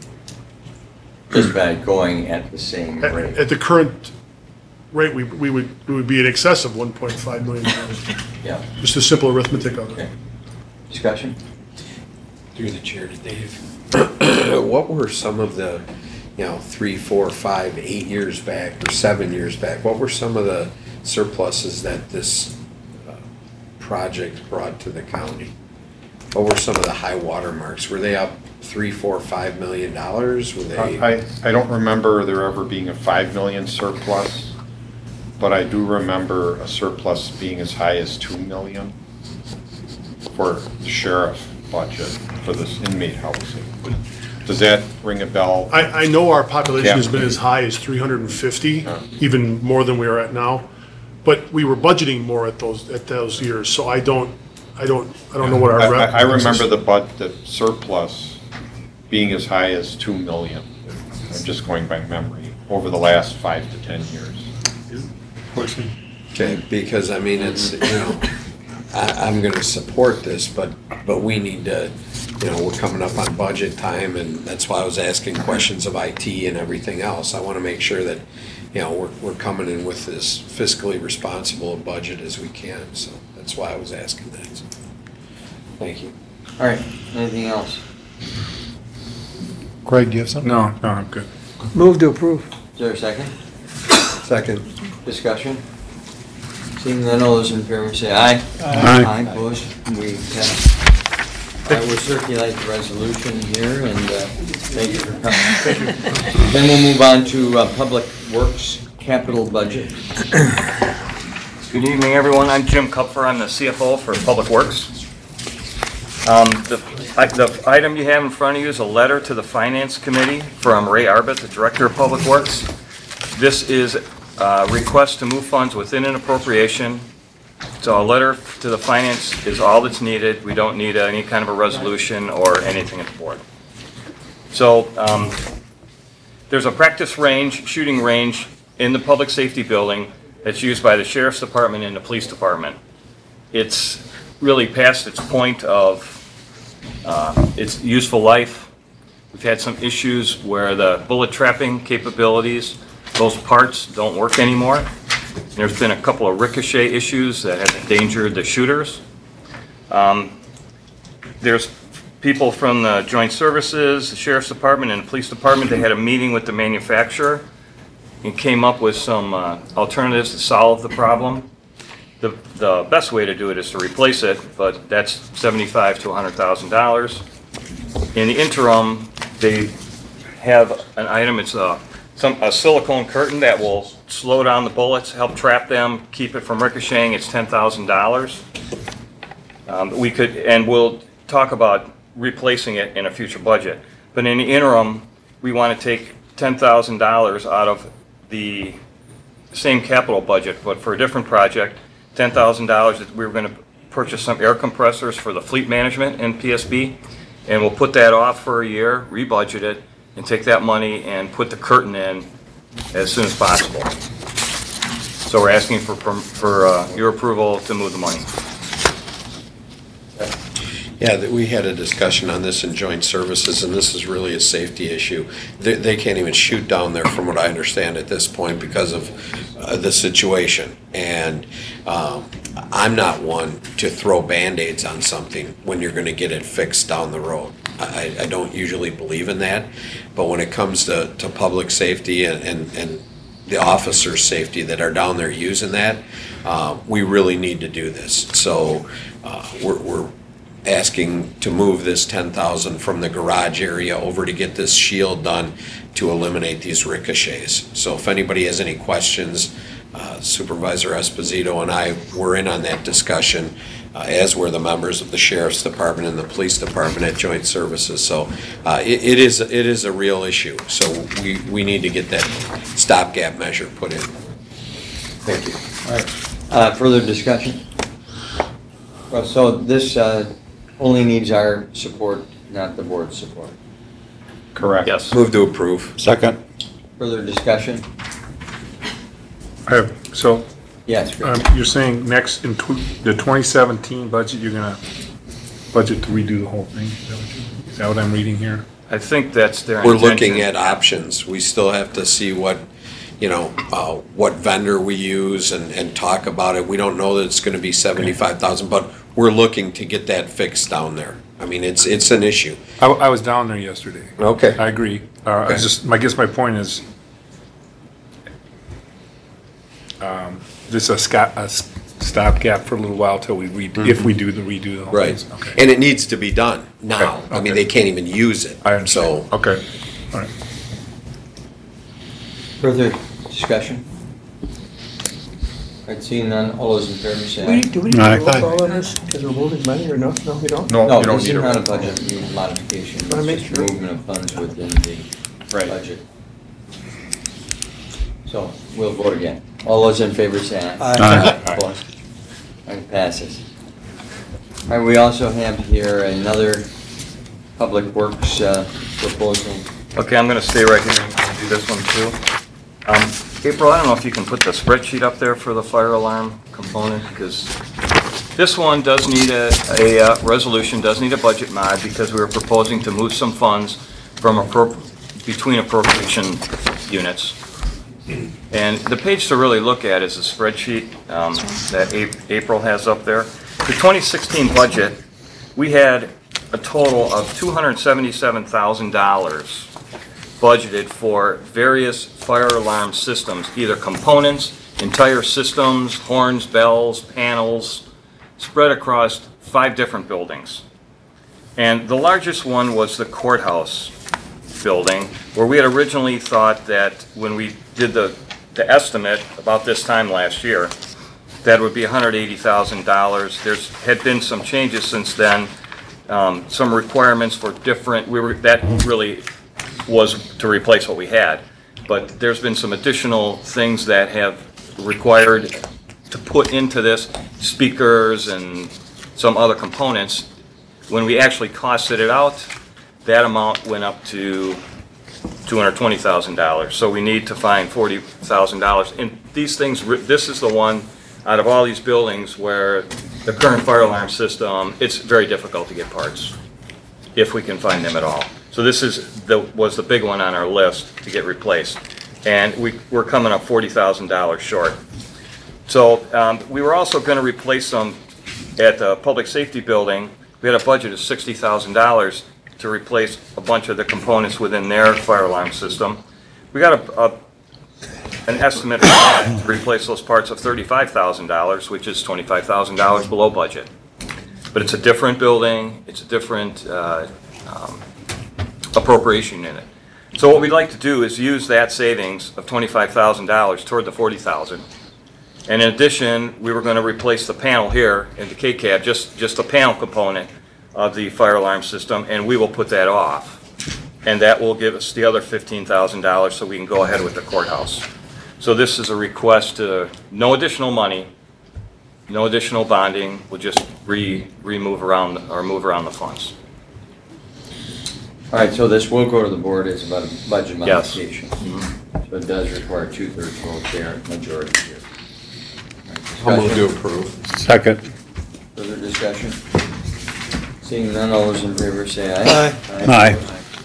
Just by going at the same At rate. at the current rate, we we would, we would be in excess of one point five million dollars. Yeah. Just a simple arithmetic of Okay. it. Discussion? Through the chair to Dave. What were some of the, you know, three, four, five, eight years back, or seven years back, what were some of the surpluses that this uh, project brought to the county? What were some of the high water marks? Were they up three, four, five million dollars? Were they? I, I don't remember there ever being a five million surplus, but I do remember a surplus being as high as two million for the sheriff budget for this inmate housing. Does that ring a bell? I, I know our population has been Yeah. as high as three hundred fifty, Yeah. even more than we are at now. But we were budgeting more at those, at those years, so I don't, I don't, I don't know what our. I, rep- I I remember the bud, the surplus being as high as two million. I'm just going by memory, over the last five to ten years. Okay, because I mean, it's, you know, I, I'm gonna support this, but, but we need to, you know, we're coming up on budget time, and that's why I was asking questions of I T and everything else. I wanna make sure that, you know, we're, we're coming in with as fiscally responsible a budget as we can, so that's why I was asking that. So, thank you. All right, anything else? Greg, do you have something? No, no, I'm good. Move to approve. Is there a second? Second. Discussion? Seeing none, all those in favor say aye. Aye. Aye, opposed, we pass. I will circulate the resolution here, and uh, thank you for coming. Then we'll move on to uh, Public Works Capital Budget. Good evening, everyone. I'm Jim Kupfer. I'm the C F O for Public Works. Um, The I- the item you have in front of you is a letter to the Finance Committee from Ray Arbit, the Director of Public Works. This is a request to move funds within an appropriation. So a letter to the Finance is all that's needed. We don't need any kind of a resolution or anything at the board. So um, there's a practice range, shooting range in the Public Safety Building that's used by the Sheriff's Department and the Police Department. It's really past its point of uh, its useful life. We've had some issues where the bullet trapping capabilities, those parts don't work anymore. There's been a couple of ricochet issues that have endangered the shooters. Um, There's people from the Joint Services, the Sheriff's Department, and the Police Department. They had a meeting with the manufacturer and came up with some uh, alternatives to solve the problem. The, the best way to do it is to replace it, but that's seventy-five to one hundred thousand dollars. In the interim, they have an item, it's a, some, a silicone curtain that will slow down the bullets, help trap them, keep it from ricocheting. It's ten thousand dollars. Um, we could, and we'll talk about replacing it in a future budget. But in the interim, we want to take ten thousand dollars out of the same capital budget, but for a different project, ten thousand dollars that we were going to purchase some air compressors for the fleet management in P S B, and we'll put that off for a year, rebudget it, and take that money and put the curtain in as soon as possible. So we're asking for, for uh, your approval to move the money. Yeah, that we had a discussion on this in joint services, and this is really a safety issue. They, they can't even shoot down there, from what I understand at this point, because of uh, the situation. And um, I'm not one to throw Band-Aids on something when you're going to get it fixed down the road. I, I don't usually believe in that, but when it comes to, to public safety and, and, and the officers' safety that are down there using that, uh, we really need to do this. So uh, we're, we're asking to move this ten thousand from the garage area over to get this shield done to eliminate these ricochets. So if anybody has any questions, uh, Supervisor Esposito and I were in on that discussion, uh, as were the members of the Sheriff's Department and the Police Department at Joint Services. So uh, it it is, it is a real issue. So we, we need to get that stopgap measure put in. Thank you. All right. Uh, Further discussion? Well, so this uh, only needs our support, not the board's support. Correct. Yes. Move to approve. Second. Further discussion? I have, so, Yes, Chris. um, you're saying next, in tw- the twenty seventeen budget, you're gonna budget to redo the whole thing? Is that what you- Is that what I'm reading here? I think that's their We're intention. looking at options. We still have to see what, you know, uh, what vendor we use and, and talk about it. We don't know that it's gonna be seventy-five thousand, but we're looking to get that fixed down there. I mean, it's, it's an issue. I, I was down there yesterday. Okay. I agree. Uh, I Okay. just, I guess my point is, um, this is a sca- a s- stopgap for a little while till we read, if we do the redo the whole Right. thing. Okay. And it needs to be done now. Okay, I mean, okay. they can't even use it. I understand. So, Okay, all right. Further discussion? All right, seeing none, all those in favor say We- aye. Do we need Aye. a roll call on this, because we're moving money, or no? No, we don't? No, No, you don't this is need a not a roll call. budget modification, Wanna make it's just sure. movement of funds within the Right. budget. So, we'll vote again. All those in favor say aye. Aye. Opposed? All right, passes. All right, we also have here another Public Works uh, proposal. Okay, I'm gonna stay right here and do this one too. Um, April, I don't know if you can put the spreadsheet up there for the fire alarm component, because this one does need a, a uh, resolution, does need a budget mod, because we were proposing to move some funds from appro, between appropriation units. And the page to really look at is the spreadsheet um, that A- April has up there. The twenty sixteen budget, we had a total of two hundred seventy-seven thousand dollars budgeted for various fire alarm systems, either components, entire systems, horns, bells, panels, spread across five different buildings. And the largest one was the courthouse building, where we had originally thought that when we did the, the estimate about this time last year, that would be one hundred eighty thousand dollars. There's had been some changes since then, um, some requirements for different, we were, that really was to replace what we had. But there's been some additional things that have required to put into this, speakers and some other components. When we actually costed it out, that amount went up to two hundred twenty thousand dollars. So we need to find forty thousand dollars. And these things, this is the one out of all these buildings where the current fire alarm system, it's very difficult to get parts, if we can find them at all. So this is the, was the big one on our list to get replaced. And we, we're coming up forty thousand dollars short. So um, we were also going to replace them at the public safety building. We had a budget of sixty thousand dollars to replace a bunch of the components within their fire alarm system. We got a, a, an estimate for that to replace those parts of thirty-five thousand dollars, which is twenty-five thousand dollars below budget. But it's a different building, it's a different uh, um, appropriation in it. So what we'd like to do is use that savings of twenty-five thousand dollars toward the forty thousand dollars. And in addition, we were going to replace the panel here in the K CAB, just, just the panel component of the fire alarm system, and we will put that off. And that will give us the other fifteen thousand dollars so we can go ahead with the courthouse. So this is a request to, no additional money, no additional bonding, we'll just re, remove around, or move around the funds. All right, so this will go to the board as about a budget Yes. modification. So it does require two-thirds vote there, majority here. All I'll right, move to discussion? approve. Second. Further discussion? Seeing none, all those in favor say aye. Aye.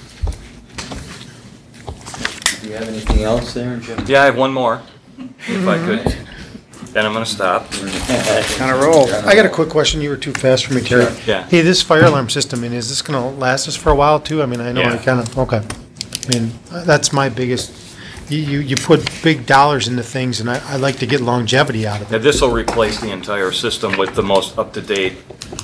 Do you have anything else there, Jim? Yeah, I have one more, if I could, then I'm gonna stop. On a roll. I got a quick question. You were too fast for me, Terry. Sure. Yeah. Hey, this fire alarm system, I mean, is this gonna last us for a while too? I mean, I know I Yeah. kind of, okay. I mean, that's my biggest, you, you, you put big dollars into things and I, I like to get longevity out of Now, it. this will replace the entire system with the most up-to-date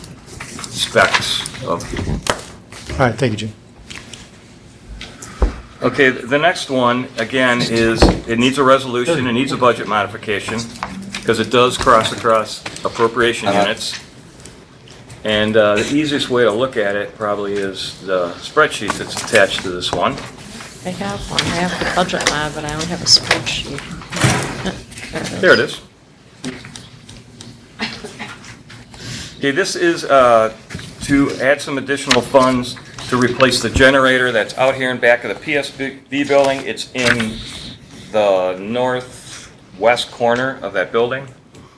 specs of, All right, thank you, Jim. Okay, the next one, again, is, it needs a resolution, it needs a budget modification, because it does cross across appropriation Uh-huh. units. And uh, the easiest way to look at it probably is the spreadsheet that's attached to this one. I have one. I have the budget lab, but I don't have a spreadsheet. There it is. Okay, this is uh, to add some additional funds to replace the generator that's out here in back of the P S B building. It's in the northwest corner of that building.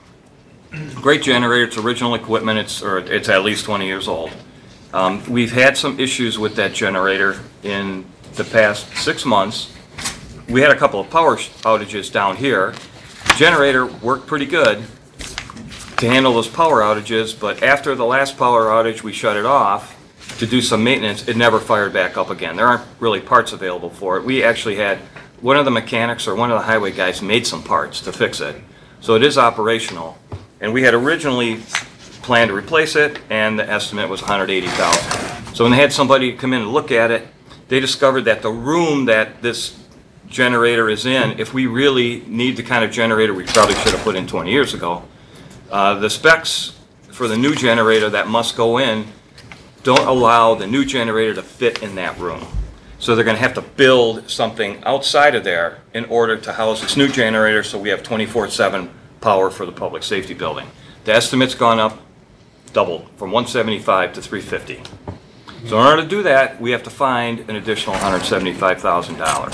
Great generator, it's original equipment, it's, or it's at least twenty years old. Um, We've had some issues with that generator in the past six months. We had a couple of power outages down here. The generator worked pretty good to handle those power outages, but after the last power outage, we shut it off to do some maintenance. It never fired back up again. There aren't really parts available for it. We actually had, one of the mechanics or one of the highway guys made some parts to fix it. So it is operational. And we had originally planned to replace it, and the estimate was one hundred eighty thousand dollars. So when they had somebody come in and look at it, they discovered that the room that this generator is in, if we really need the kind of generator we probably should have put in twenty years ago, uh, the specs for the new generator that must go in don't allow the new generator to fit in that room. So they're going to have to build something outside of there in order to house this new generator, so we have twenty-four seven power for the public safety building. The estimate's gone up, doubled, from one seventy-five to three fifty. So in order to do that, we have to find an additional one hundred seventy-five thousand dollars.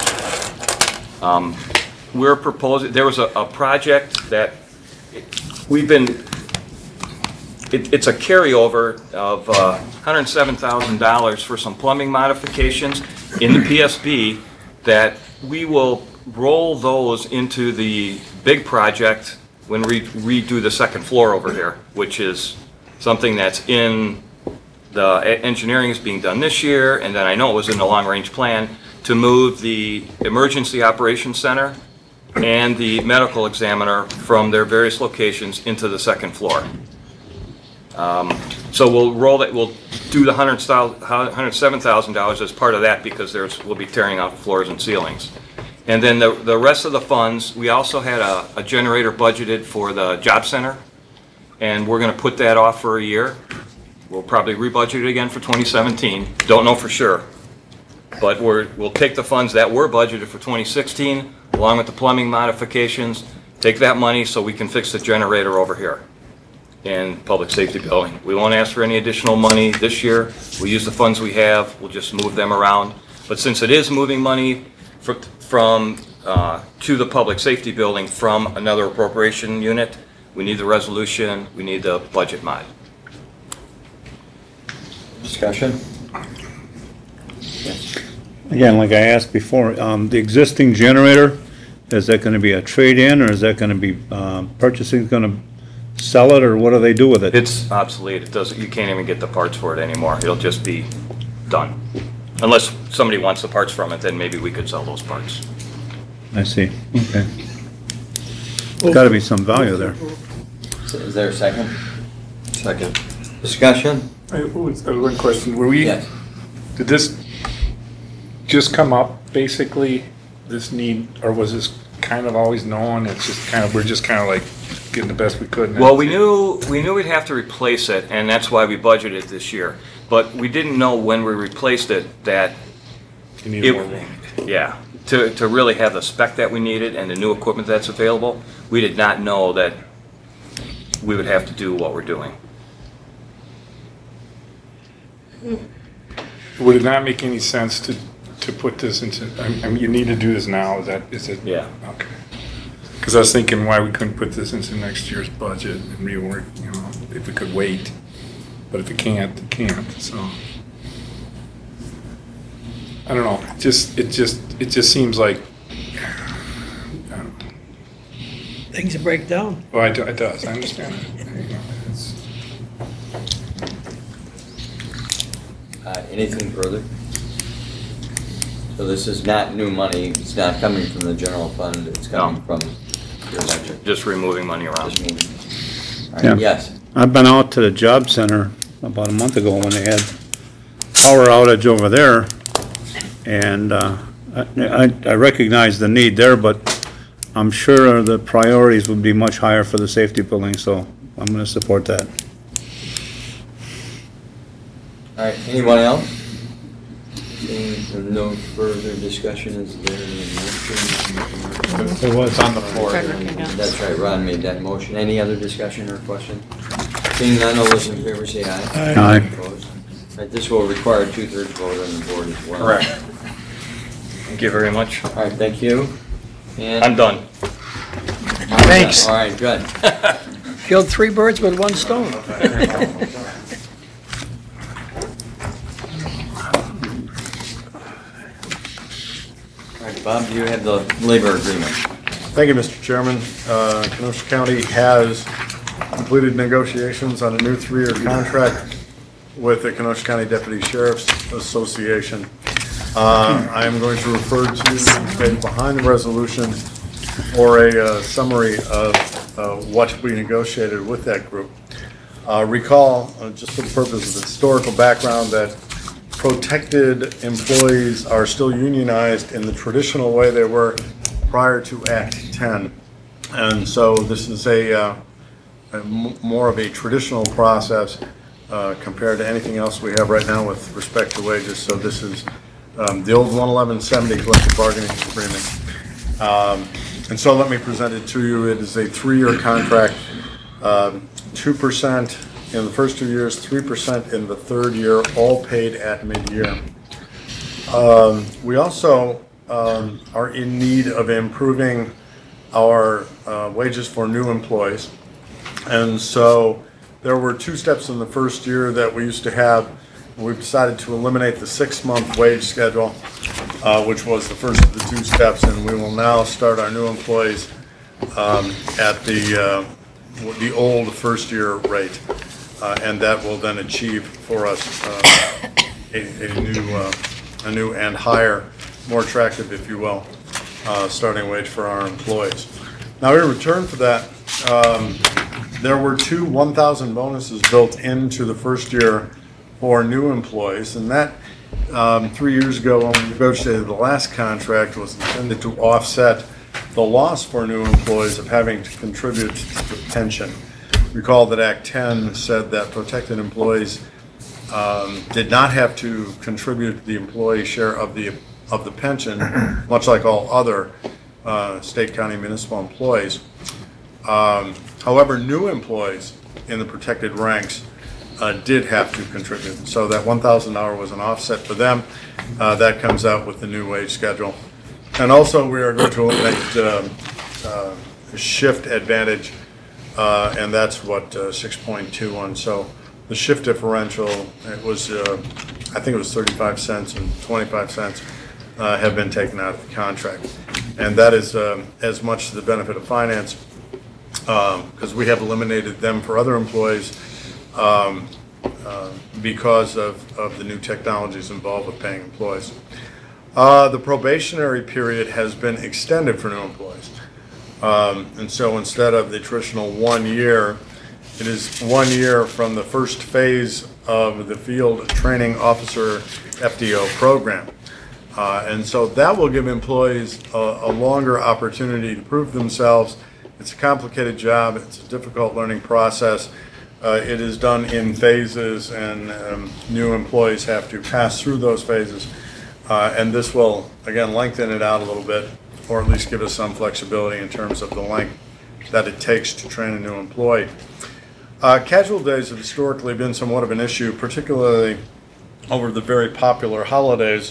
Um, we're proposing, there was a, a project that we've been, it, it's a carryover of uh, one hundred seven thousand dollars for some plumbing modifications in the P S B that we will roll those into the big project when we redo the second floor over here, which is something that's in the e- engineering is being done this year, and then I know it was in the long-range plan to move the emergency operations center and the medical examiner from their various locations into the second floor. Um, So we'll roll that, we'll do the one hundred seven thousand dollars as part of that because there's, we'll be tearing out floors and ceilings. And then the, the rest of the funds, we also had a, a generator budgeted for the job center, and we're gonna put that off for a year. We'll probably rebudget it again for twenty seventeen, don't know for sure. But we're, we'll take the funds that were budgeted for twenty sixteen, along with the plumbing modifications, take that money so we can fix the generator over here in public safety building. We won't ask for any additional money this year. We'll use the funds we have, we'll just move them around. But since it is moving money fr- from, uh, to the public safety building from another appropriation unit, we need the resolution, we need the budget mod. Discussion? Yes. Again, like I asked before, um, the existing generator, is that gonna be a trade-in, or is that gonna be, um, purchasing, gonna sell it, or what do they do with it? It's obsolete, it doesn't, you can't even get the parts for it anymore, it'll just be done. Unless somebody wants the parts from it, then maybe we could sell those parts. I see, okay. Gotta be some value there. Is there a second? Second. Discussion? I have one question. Were we, Yes. did this just come up, basically, this need, or was this kind of always known? It's just kind of, we're just kind of like getting the best we could. and Well, we that's it? knew, we knew we'd have to replace it, and that's why we budgeted this year. But we didn't know when we replaced it that You need it, more room. yeah, to, to really have the spec that we needed and the new equipment that's available, we did not know that we would have to do what we're doing. Would it not make any sense to, to put this into, I mean, I mean, you need to do this now, is that, is it? Yeah. Okay. Because I was thinking why we couldn't put this into next year's budget and rework, you know, if we could wait. But if it can't, it can't, so. I don't know, it just, it just, it just seems like, I don't know. Things break down. Well, it do- it does, I understand it. You know, it's- Uh, anything further? So this is not new money, it's not coming from the general fund, it's coming No. from your budget. Just removing money around. Just mean- All Yeah. right, yes. I've been out to the job center about a month ago when they had power outage over there, and, uh, I, I recognize the need there, but I'm sure the priorities would be much higher for the safety building, so I'm gonna support that. All right, anyone else? Seeing no further discussion, is there a motion? It was on the floor. Frederick against. That's right, Ron made that motion. Any other discussion or question? Seeing none, all those in favor say aye. Aye. Opposed? All right, this will require a two-thirds vote on the board as well. Correct. Thank you very much. All right, thank you. And I'm done. Thanks. All right, good. Killed three birds with one stone. All right, Bob, do you have the labor agreement? Thank you, Mister Chairman. Uh, Kenosha County has completed negotiations on a new three-year contract with the Kenosha County Deputy Sheriff's Association. Uh, I am going to refer to the page behind the resolution for a uh, summary of uh, what we negotiated with that group. Uh, Recall, uh, just for the purpose of historical background, that protected employees are still unionized in the traditional way they were prior to Act ten. And so this is a, uh, a m- more of a traditional process uh, compared to anything else we have right now with respect to wages. So this is um, the old one eleven seventy collective bargaining agreement. Um, and so let me present it to you. It is a three-year contract, um, two percent in the first two years, three percent in the third year, all paid at mid-year. Um, we also um, are in need of improving our uh, wages for new employees. And so there were two steps in the first year that we used to have. We've decided to eliminate the six-month wage schedule, uh, which was the first of the two steps, and we will now start our new employees um, at the uh, the old first-year rate. Uh, and that will then achieve for us uh, a, a new, uh, a new and higher, more attractive, if you will, uh, starting wage for our employees. Now, in return for that, um, there were two one thousand bonuses built into the first year for new employees, and that um, three years ago when we negotiated the last contract was intended to offset the loss for new employees of having to contribute to the pension. Recall that Act ten said that protected employees um, did not have to contribute the employee share of the of the pension, much like all other uh, state, county, municipal employees. Um, however, new employees in the protected ranks uh, did have to contribute, so that one thousand dollars was an offset for them. Uh, that comes out with the new wage schedule, and also we are going to eliminate uh, uh, shift advantage. Uh, and that's what uh, six point two one. So the shift differential, it was, uh, I think it was thirty-five cents and twenty-five cents uh, have been taken out of the contract. And that is um, as much to the benefit of finance because um, we have eliminated them for other employees um, uh, because of, of the new technologies involved with paying employees. Uh, the probationary period has been extended for new employees. Um, and so instead of the traditional one year, it is one year from the first phase of the Field Training Officer F D O program. Uh, and so that will give employees a, a longer opportunity to prove themselves. It's a complicated job. It's a difficult learning process. Uh, it is done in phases, and um, new employees have to pass through those phases. Uh, and this will, again, lengthen it out a little bit, or at least give us some flexibility in terms of the length that it takes to train a new employee. Uh, casual days have historically been somewhat of an issue, particularly over the very popular holidays.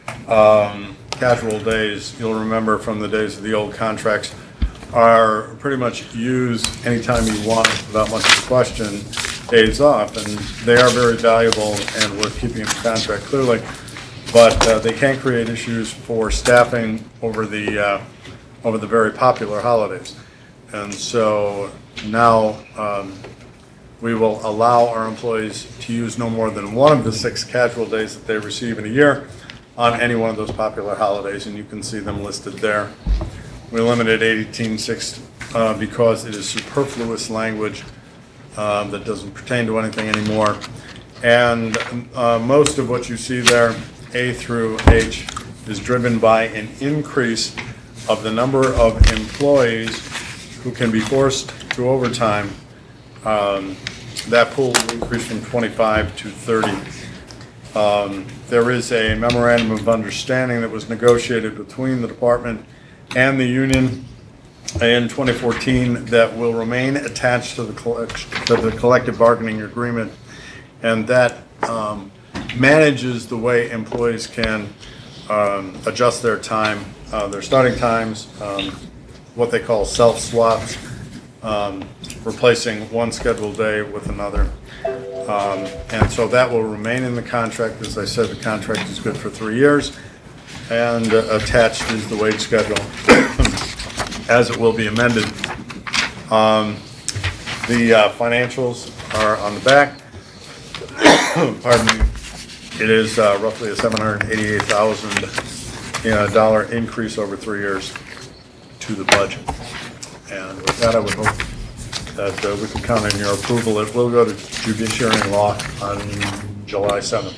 Um, casual days, you'll remember from the days of the old contracts, are pretty much used anytime you want without much of a question, days off, and they are very valuable and worth keeping in the contract clearly. But uh, they can create issues for staffing over the uh, over the very popular holidays. And so now um, we will allow our employees to use no more than one of the six casual days that they receive in a year on any one of those popular holidays, and you can see them listed there. We limited eighteen six uh, because it is superfluous language uh, that doesn't pertain to anything anymore. And uh, most of what you see there, A through H, is driven by an increase of the number of employees who can be forced to overtime. Um, That pool will increase from twenty-five to thirty. Um, There is a memorandum of understanding that was negotiated between the department and the union in twenty fourteen that will remain attached to the collect- to the collective bargaining agreement. And that um, manages the way employees can um, adjust their time, uh, their starting times, um, what they call self-swaps, um, replacing one scheduled day with another. Um, And so that will remain in the contract. As I said, the contract is good for three years. And uh, attached is the wage schedule as it will be amended. Um, The uh, financials are on the back. Pardon me. It is uh, roughly a seven hundred eighty-eight thousand dollars increase over three years to the budget. And with that, I would hope that uh, we can count on your approval. It will go to judiciary and law on July seventh.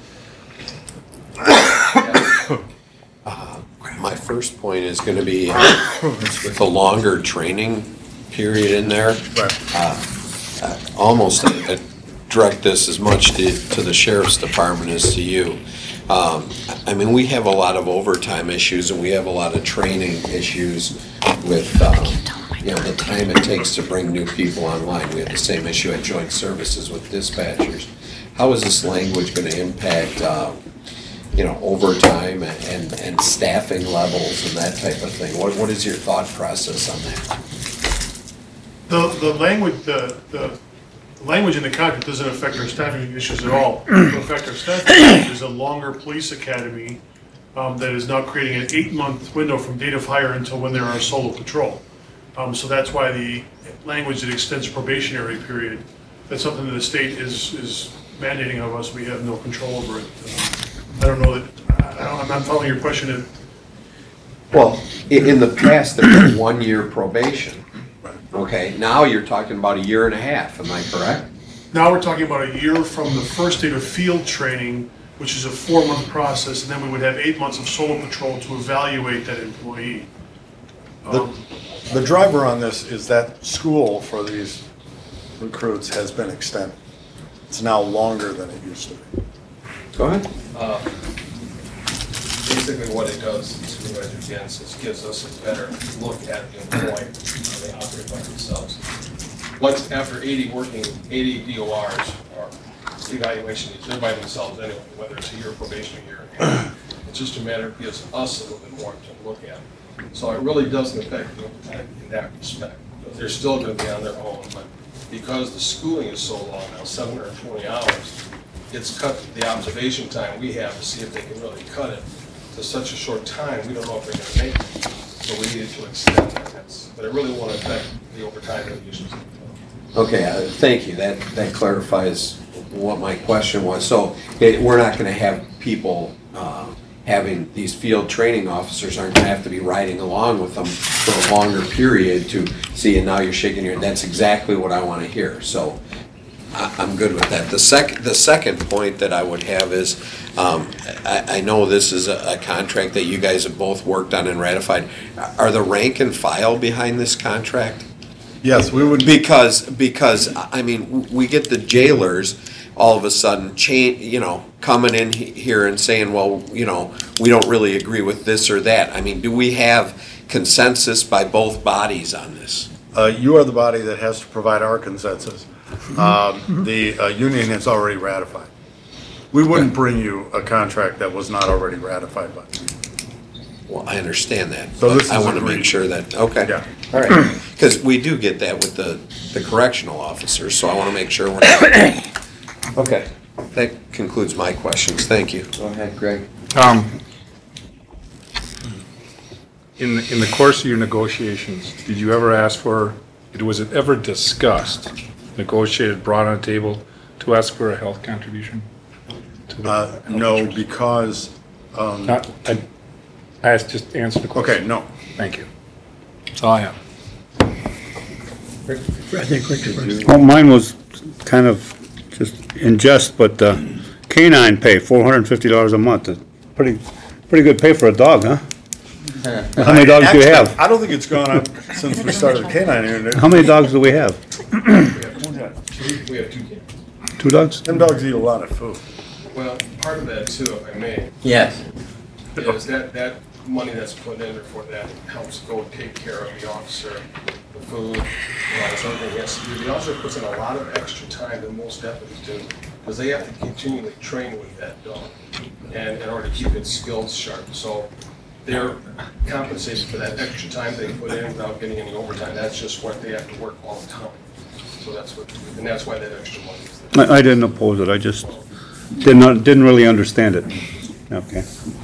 Uh, My first point is gonna be uh, with the longer training period in there. Right. uh, uh, Almost uh, direct this as much to, to the sheriff's department as to you. Um, I mean, we have a lot of overtime issues and we have a lot of training issues with, uh, you know, the time it takes to bring new people online. We have the same issue at joint services with dispatchers. How is this language gonna impact, uh, you know, overtime and, and, and staffing levels and that type of thing? What, what is your thought process on that? The, the language, the, the language in the contract doesn't affect our staffing issues at all. What affect our staffing issues is a longer police academy um, that is now creating an eight-month window from date of hire until when they're on solo patrol. Um, so that's why the language that extends probationary period, that's something that the state is, is mandating of us. We have no control over it. Um, I don't know that, I don't, I'm not following your question. If- Well, in, in the past, there was one-year probation. Okay, now you're talking about a year and a half, am I correct? Now we're talking about a year from the first date of field training, which is a four-month process, and then we would have eight months of solo patrol to evaluate that employee. The, Um, the driver on this is that school for these recruits has been extended. It's now longer than it used to be. Go ahead. Uh, Basically what it does, Supervisor Jens, is gives us a better look at the employee, how they operate by themselves. Once, after eighty working, eighty D O Rs or evaluations, they're by themselves anyway, whether it's a year probation or a year and a half. It's just a matter of gives us a little bit more to look at. So it really doesn't affect the overtime in that respect. They're still going to be on their own, but because the schooling is so long now, seven hundred twenty hours, it's cut the observation time we have to see if they can really cut it to such a short time. We don't know if they're going to make it, so we needed to extend that. That's, but it really won't affect the overtime that usually. Okay, uh, thank you. That, that clarifies what my question was. So it, we're not gonna have people, uh, having, these field training officers aren't gonna have to be riding along with them for a longer period to see, and now you're shaking your, that's exactly what I wanna hear. So I, I'm good with that. The sec, the second point that I would have is, um, I, I know this is a, a contract that you guys have both worked on and ratified. Are the rank and file behind this contract? Yes, we would. Because, because, I mean, we get the jailers all of a sudden change, you know, coming in he- here and saying, well, you know, we don't really agree with this or that. I mean, do we have consensus by both bodies on this? Uh, you are the body that has to provide our consensus. Um, the uh, union has already ratified. We wouldn't bring you a contract that was not already ratified by. Well, I understand that, So but this I is want to agreed. make sure that, okay. Yeah. All right, because we do get that with the, the correctional officers, so I want to make sure we're not. Okay, that concludes my questions, thank you. Go ahead, Greg. Um, In, in the course of your negotiations, did you ever ask for, was it ever discussed, negotiated, brought on the table to ask for a health contribution? to the Uh, health no, insurance? because, um, Not, I, I asked, just answer the question. okay, no. Thank you. That's all I have. I think Richard first. Well, mine was kind of just in jest, but uh, canine pay, four hundred and fifty dollars a month, is pretty, Pretty good pay for a dog, huh? How many dogs do you Actually, have? I don't think it's gone up since we started the canine unit. How many dogs do we have? We have two kids. Two dogs? Them dogs eat a lot of food. Well, part of that too, if I may, Yes. is that, that money that's put in there for that helps go take care of the officer, the food, and all this other thing he has to do. The officer puts in a lot of extra time than most deputies do, because they have to continually train with that dog, and in order to keep its skills sharp. So they're compensated for that extra time they put in without getting any overtime. That's just what they have to work all the time. So that's what, and that's why that extra money is there. I, I didn't oppose it, I just did not, didn't really understand it. Okay.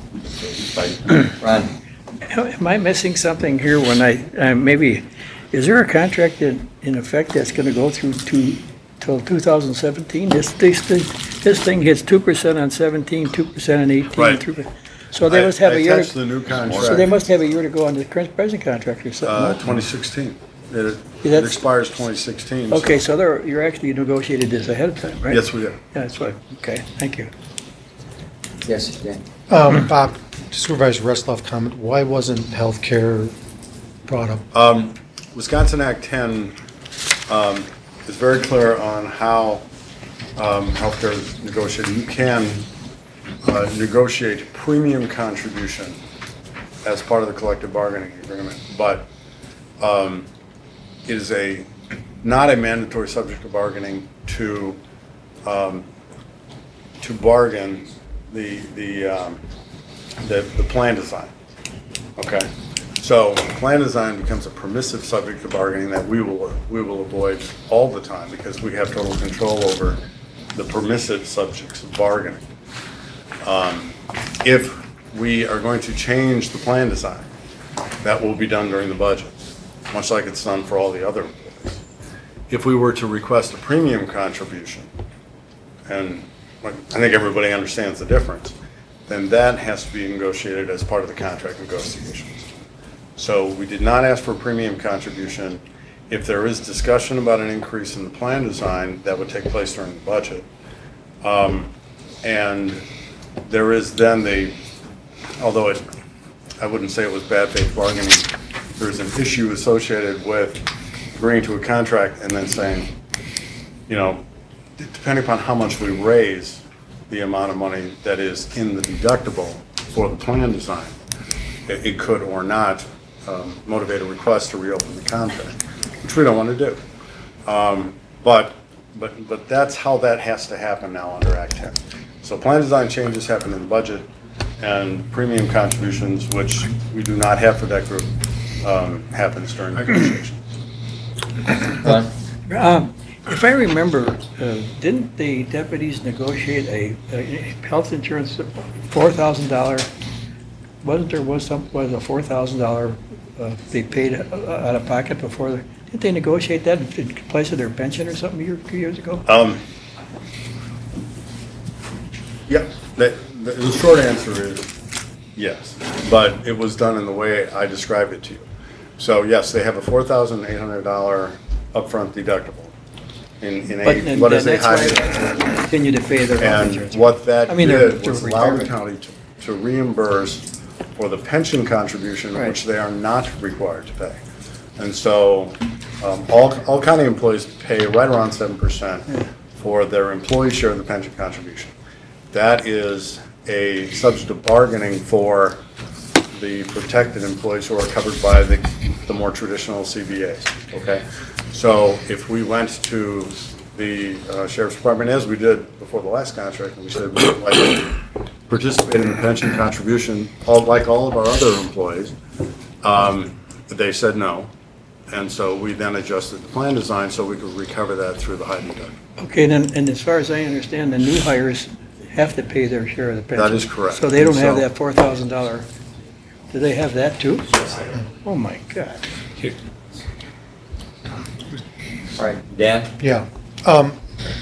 Ron? Am I missing something here when I, uh, maybe, is there a contract in, in effect that's gonna go through to, till two thousand seventeen? This, this, this this thing hits two percent on seventeen, two percent on eighteen. Right. three percent. So they I- must have I a year, attached the new contract. so they must have a year to go on the current present contract or something. Uh, no? twenty sixteen. It, Yeah, it that's- expires twenty sixteen. so- Okay, so they're, you're actually negotiated this ahead of time, right? Yes, we have. Yeah, that's right, okay, thank you. Yes, Dan? Um, Bob, Supervisor Restloff comment, why wasn't healthcare brought up? Um, Wisconsin Act ten, um, is very clear on how, um, healthcare is negotiated. You can, uh, negotiate premium contribution as part of the collective bargaining agreement, but, um, it is a, not a mandatory subject of bargaining to, um, to bargain the, the, um, the, the plan design. Okay? So plan design becomes a permissive subject of bargaining that we will, we will avoid all the time because we have total control over the permissive subjects of bargaining. Um, if we are going to change the plan design, that will be done during the budget, much like it's done for all the other employees. If we were to request a premium contribution, and I think everybody understands the difference, then that has to be negotiated as part of the contract negotiations. So we did not ask for a premium contribution. If there is discussion about an increase in the plan design, that would take place during the budget. Um, and there is then the, although it, I wouldn't say it was bad faith bargaining, there's an issue associated with agreeing to a contract and then saying, you know, depending upon how much we raise the amount of money that is in the deductible for the plan design, it, it could or not um, motivate a request to reopen the contract, which we don't want to do. Um, but, but, but that's how that has to happen now under Act ten. So plan design changes happen in the budget, and premium contributions, which we do not have for that group, um, happens during negotiations. Ron? Um, If I remember, uh, didn't the deputies negotiate a, a health insurance, four thousand dollar, wasn't there, was some, was a four thousand dollar uh, they paid uh, out of pocket before, the- didn't they negotiate that in place of their pension or something a year, two years ago? Um, Yep, the, the the short answer is yes, but it was done in the way I described it to you. So yes, they have a four thousand eight hundred dollar upfront deductible in, in But a, then- what is a then high. that's why they Continue to pay their health And insurance. what that I mean, they're- did they're was allow the retirement. county to, to reimburse for the pension contribution, Right. which they are not required to pay. And so, um, all, all county employees pay right around seven percent for their employee share of the pension contribution. That is a subject of bargaining for the protected employees who are covered by the, the more traditional C B As, okay? So if we went to the uh, sheriff's department, as we did before the last contract, and we said we would like to participate in the pension contribution, all, like all of our other employees, um, they said no. And so we then adjusted the plan design so we could recover that through the high deductible. Okay, then, and as far as I understand, the new hires have to pay their share of the pension. That is correct. So they don't have So- that four thousand dollar, do they have that too? Oh, my God. All right, Dan? Yeah. Um,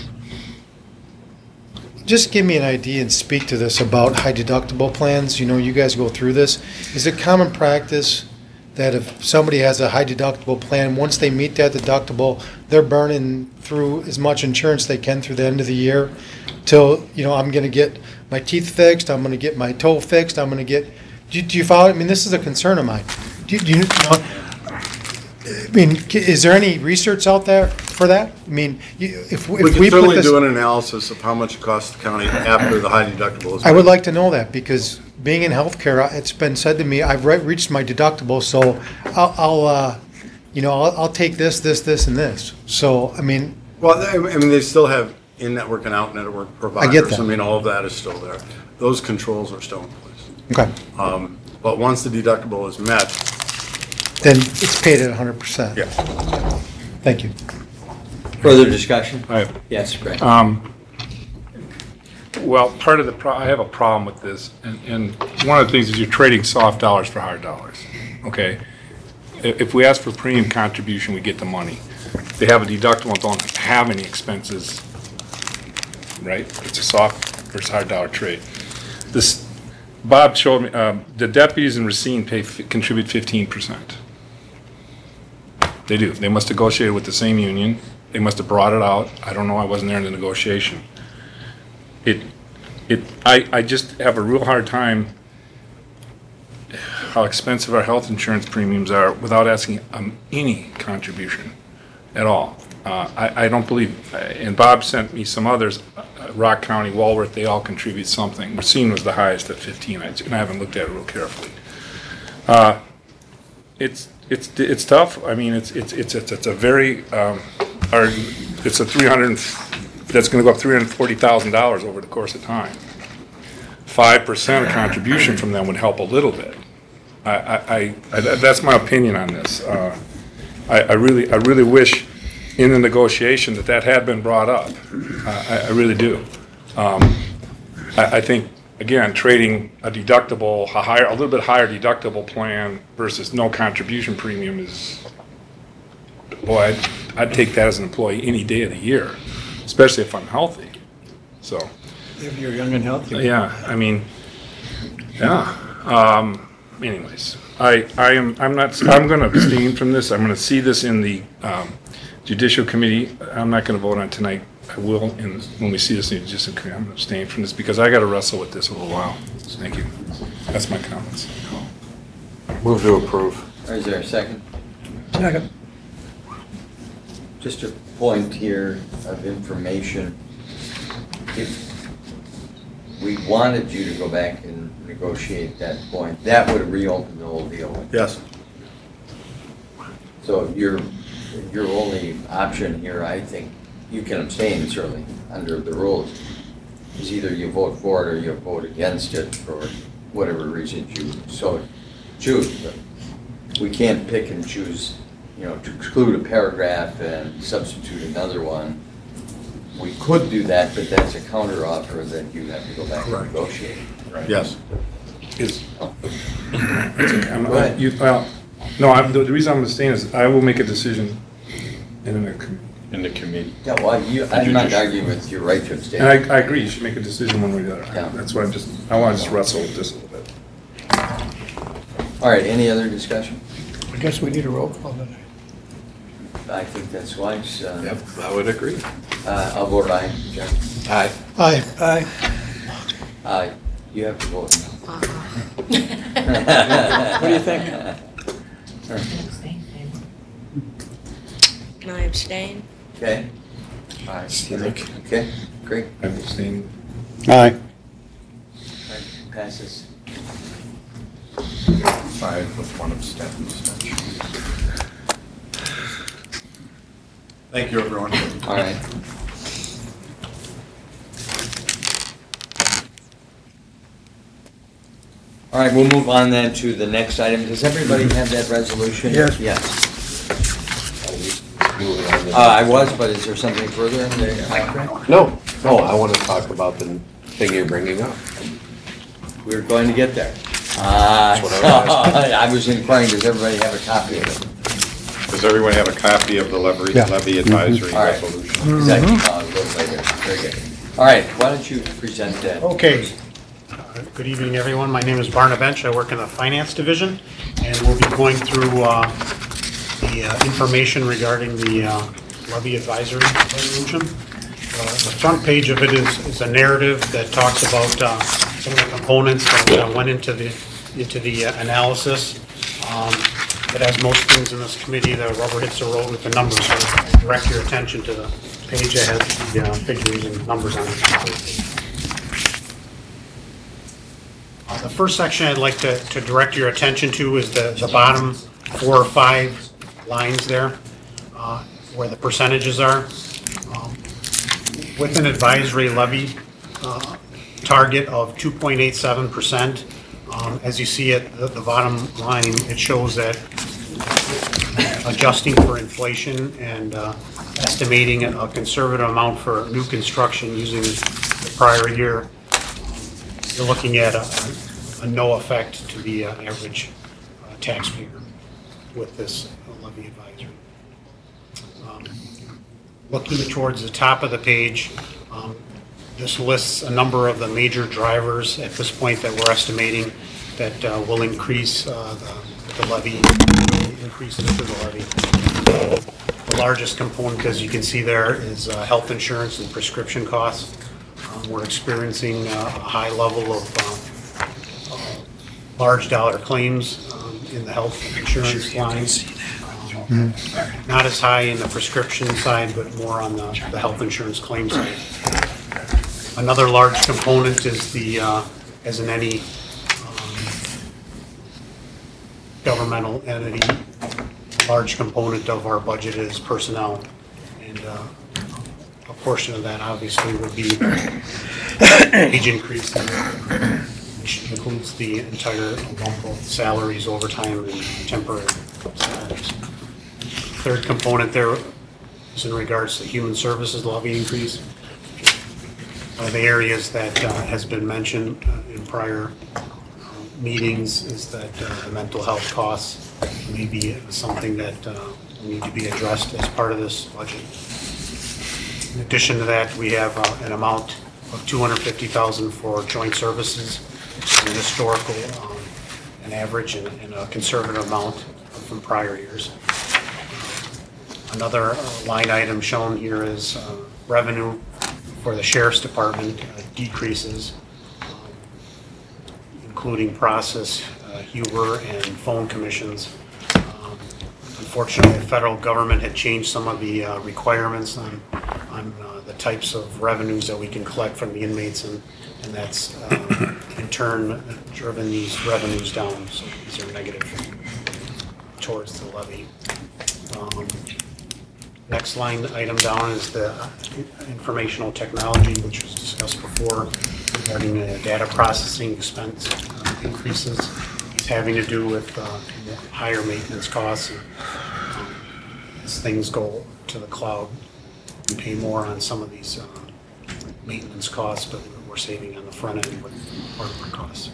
Just give me an idea and speak to this about high deductible plans. You know, you guys go through this. Is it common practice that if somebody has a high deductible plan, once they meet that deductible, they're burning through as much insurance they can through the end of the year till, you know, I'm gonna get my teeth fixed, I'm gonna get my toe fixed, I'm gonna get, do you- do you follow? I mean, this is a concern of mine. Do you, do you know, I mean, c- is there any research out there for that? I mean, you- if, We if can we put certainly this, do an analysis of how much it costs the county after the high deductible is. I would like to know that, because being in healthcare, uh, it's been said to me, I've re- reached my deductible, so I'll, I'll, uh, you know, I'll, I'll take this, this, this, and this. So, I mean, Well, I I mean, they still have in-network and out-network providers. that. I mean, all of that is still there. Those controls are still in place. okay, Um, But once the deductible is met, then it's paid at hundred percent. yeah. Thank you. Further discussion? I- Yes, Greg. Um, Well, part of the, pro- I have a problem with this, and, and one of the things is you're trading soft dollars for hard dollars, okay? If, if we ask for premium contribution, we get the money. If they have a deductible and don't have any expenses, right? It's a soft versus hard dollar trade. This, Bob showed me, um, the deputies in Racine pay, contribute fifteen percent. They do. They must negotiate with the same union. They must have brought it out. I don't know, I wasn't there in the negotiation. It, it, I, I just have a real hard time how expensive our health insurance premiums are without asking um, any contribution at all. Uh, I, I don't believe, and Bob sent me some others, uh, Rock County, Walworth, they all contribute something. Racine was the highest at fifteen, I- and I haven't looked at it real carefully. Uh, It's, it's, it's tough. I mean, it's, it's, it's, it's it's a very, um, our, it's a three hundred, that's gonna go up three hundred forty thousand dollars over the course of time. Five percent contribution from them would help a little bit. I, I, I, I- that's my opinion on this. Uh, I, I really, I really wish in the negotiation that that had been brought up. Uh, I, I really do. Um, I, I think, again, trading a deductible, a higher, a little bit higher deductible plan versus no contribution premium is, boy, I'd, I'd take that as an employee any day of the year, especially if I'm healthy. So, If you're young and healthy. yeah, I mean, yeah. Um, anyways, I, I am, I'm not, I'm gonna abstain from this. I'm gonna see this in the, um, judicial committee. I'm not gonna vote on it tonight. I will, in, when we see this in the judicial committee, I'm gonna abstain from this because I gotta wrestle with this a little while. So thank you. That's my comments. Move to approve. Is there a second? Second. Just a point here of information. If we wanted you to go back and negotiate that point, that would reopen the whole deal. Yes. So your, your only option here, I think, you can abstain certainly under the rules, is either you vote for it or you vote against it for whatever reason you so choose. But we can't pick and choose, you know, to exclude a paragraph and substitute another one. We could do that, but that's a counter offer that you have to go back and Correct. negotiate. Yes. Is, Oh. I'm- Go ahead. you, well, no, I'm, the the reason I'm abstaining is I will make a decision in a, In the committee. Yeah, well, you, I'm not arguing with your right to abstain. and I, I agree, you should make a decision one way or the other. Yeah. That's why I'm just, I wanna just wrestle with this a little bit. All right, any other discussion? I guess we need a roll call tonight. I think that's wise. Uh, Yep, I would agree. uh, I'll vote aye, John. Aye. Aye. Aye. Aye. You have to vote. What do you think? Can I abstain? Okay, Aye. okay, great. I'm abstaining. Aye. All right, passes. Five with one abstention. Thank you, everyone. All right. All right, we'll move on then to the next item. Does everybody have that resolution? Yes. Yes. Uh, I was, but is there something further in the contract? No, no, I want to talk about the thing you're bringing up. We're going to get there. Uh, That's what I was I was inquiring, does everybody have a copy of it? Does everyone have a copy of the levy Yeah. levy advisory All right. resolution? Is that, uh, a little later? Very good. All right, why don't you present that? Okay. Uh, Good evening, everyone. My name is Barna Bench. I work in the Finance Division, and we'll be going through uh, the uh, information regarding the uh, levy advisory resolution. the front page of it is, is a narrative that talks about uh, some of the components that uh, went into the, into the uh, analysis. Um, But as most things in this committee, the rubber hits the road with the numbers, so I direct your attention to the page that has the uh, figures and numbers on it. Uh, The first section I'd like to, to direct your attention to is the, the bottom four or five lines there, uh, where the percentages are. Um, With an advisory levy uh, target of two point eight seven percent, Um, as you see at the, the bottom line, it shows that adjusting for inflation and uh, estimating a conservative amount for new construction using the prior year, you're looking at a, a no effect to the uh, average uh, taxpayer with this levy advisory. Um, looking towards the top of the page, um, this lists a number of the major drivers at this point that we're estimating that uh, will increase uh, the, the levy, increase it to the levy. The largest component, as you can see there, is uh, health insurance and prescription costs. Um, we're experiencing uh, a high level of uh, uh, large dollar claims um, in the health insurance lines. Um, not as high in the prescription side, but more on the, the health insurance claim side. Another large component is the, uh, as in any um, governmental entity, large component of our budget is personnel. And uh, a portion of that obviously would be wage increase, which includes the entire lump of salaries, overtime, and temporary salaries. Third component there is in regards to human services levy increase. Uh, the areas that uh, has been mentioned uh, in prior uh, meetings is that uh, the mental health costs may be something that uh, need to be addressed as part of this budget. In addition to that, we have uh, an amount of two hundred fifty thousand dollars for joint services, which is an historical, um, an average and, and a conservative amount from prior years. Another uh, line item shown here is uh, revenue for the Sheriff's Department uh, decreases, um, including process, uh, Huber, and phone commissions. Um, Unfortunately, the federal government had changed some of the uh, requirements on, on uh, the types of revenues that we can collect from the inmates, and, and that's uh, in turn driven these revenues down, so these are negative towards the levy. Um, Next line item down is the informational technology, which was discussed before regarding uh, data processing expense uh, increases. It's having to do with uh, higher maintenance costs. And, um, as things go to the cloud, we pay more on some of these uh, maintenance costs, but we're saving on the front end with hardware costs.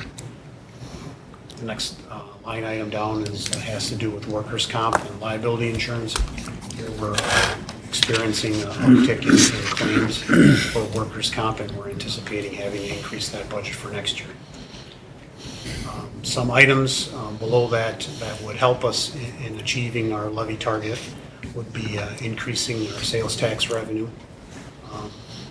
The next uh, line item down is uh, has to do with workers' comp and liability insurance. Here we're experiencing an uptick in in claims for workers' comp, and we're anticipating having to increase that budget for next year. Um, Some items um, below that that would help us in, in achieving our levy target would be uh, increasing our sales tax revenue. Um,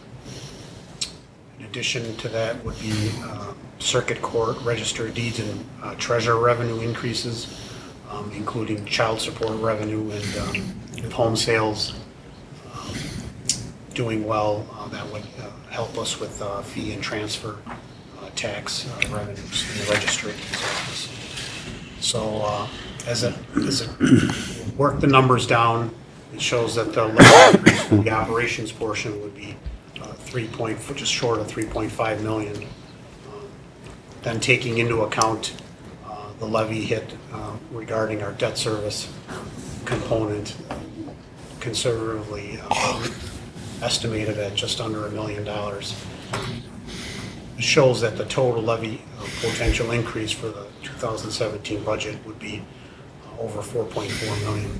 in addition to that would be uh, circuit court, register of deeds, and uh, treasurer revenue increases, um, including child support revenue, and um, with home sales um, doing well, uh, that would uh, help us with uh, fee and transfer uh, tax uh, revenues in the registry of deeds office. So uh, as it as it work the numbers down, it shows that the levy increase for the operations portion would be uh, three point just short of three point five million. Um, then taking into account uh, the levy hit uh, regarding our debt service component, conservatively uh, estimated at just under a million dollars. It shows that the total levy uh, potential increase for the two thousand seventeen budget would be uh, over four point four million.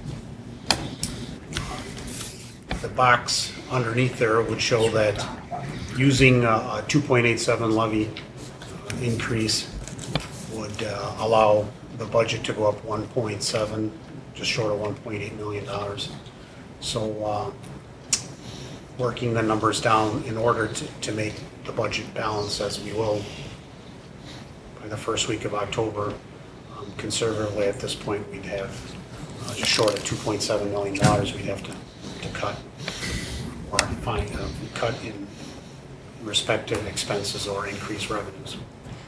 The box underneath there would show that using a, a two point eight seven levy uh, increase would uh, allow the budget to go up one point seven, just short of one point eight million dollars. So uh, working the numbers down in order to, to make the budget balance, as we will by the first week of October. Um, Conservatively, at this point, we'd have uh, just short of two point seven million dollars we'd have to, to cut, or find, uh, cut in respective expenses or increase revenues.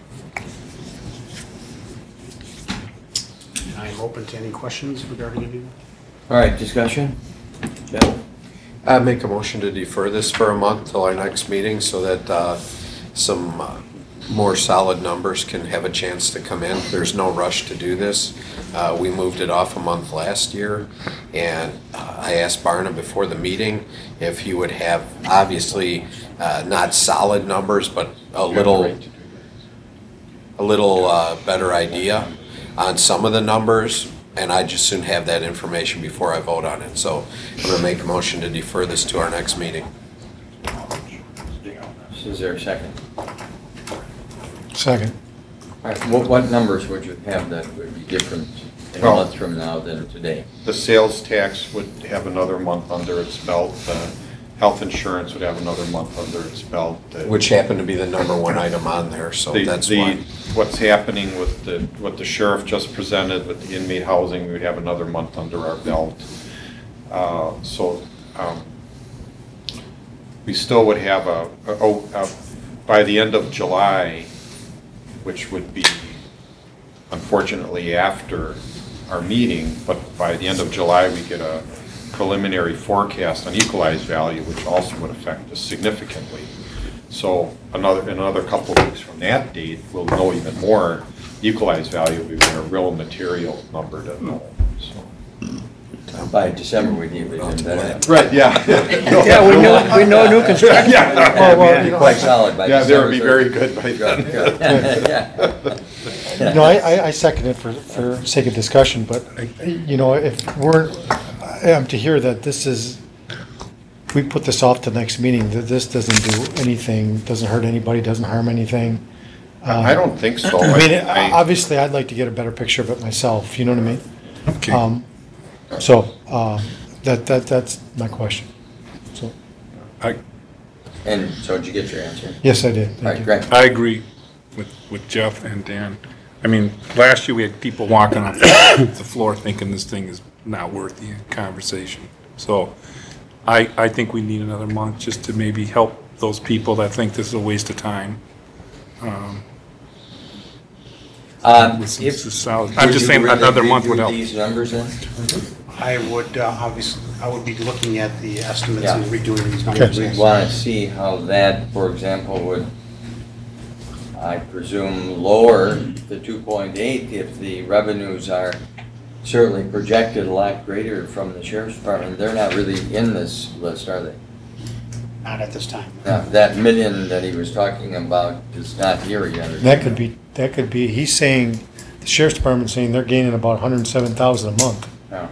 And I am open to any questions regarding any. All right, discussion? Jeff? I make a motion to defer this for a month till our next meeting so that uh, some uh, more solid numbers can have a chance to come in. There's no rush to do this. Uh, We moved it off a month last year, and uh, I asked Barna before the meeting if he would have, obviously, uh, not solid numbers, but a little, a little uh, better idea on some of the numbers, and I just soon have that information before I vote on it. So I'm going to make a motion to defer this to our next meeting. Is there a second? Second. All right, what, what numbers would you have that would be different in a Well- month from now than today? The sales tax would have another month under its belt. The health insurance would have another month under its belt. The- Which happened to be the number one item on there, so The- that's the- why. What's happening with the, what the sheriff just presented with the inmate housing, we would have another month under our belt. Uh, So um, we still would have a, oh, uh, by the end of July, which would be unfortunately after our meeting, but by the end of July, we get a preliminary forecast on equalized value, which also would affect us significantly. So another, in another couple of weeks from that date, we'll know even more. Equalized value will be a real material number to know, so. By December, we need to be better. Right, yeah. Yeah, we know, we know new construction. Yeah. Well, well, you know, Quite solid by Yeah, they would December be very good by Good, then. good. No, I, I- I second it for, for sake of discussion, but, you know, if we're, I'm to hear that this is, if we put this off to next meeting, that this doesn't do anything, doesn't hurt anybody, doesn't harm anything. I don't think so. I mean, I- obviously, I'd like to get a better picture of it myself, you know what I mean? Okay. Um, So, uh, that, that, that's my question. So, I, And so did you get your answer? yes, I did. All Thank right, you. Greg? I agree with, with Jeff and Dan. I mean, last year we had people walking off the floor thinking this thing is not worth the conversation. So I, I think we need another month just to maybe help those people that think this is a waste of time. Um, Um, with some- if- some solid- would I'm just you saying rather another month redo would help. These numbers then? I would, uh, obviously, I would be looking at the estimates Yeah. and redoing these numbers. We'd want to see how that, for example, would, I presume, lower the two point eight if the revenues are certainly projected a lot greater from the sheriff's department. They're not really in this list, are they? Not at this time. Now, that million that he was talking about is not here yet. That could be, that could be, he's saying, the sheriff's department's saying they're gaining about one hundred seven thousand a month. No.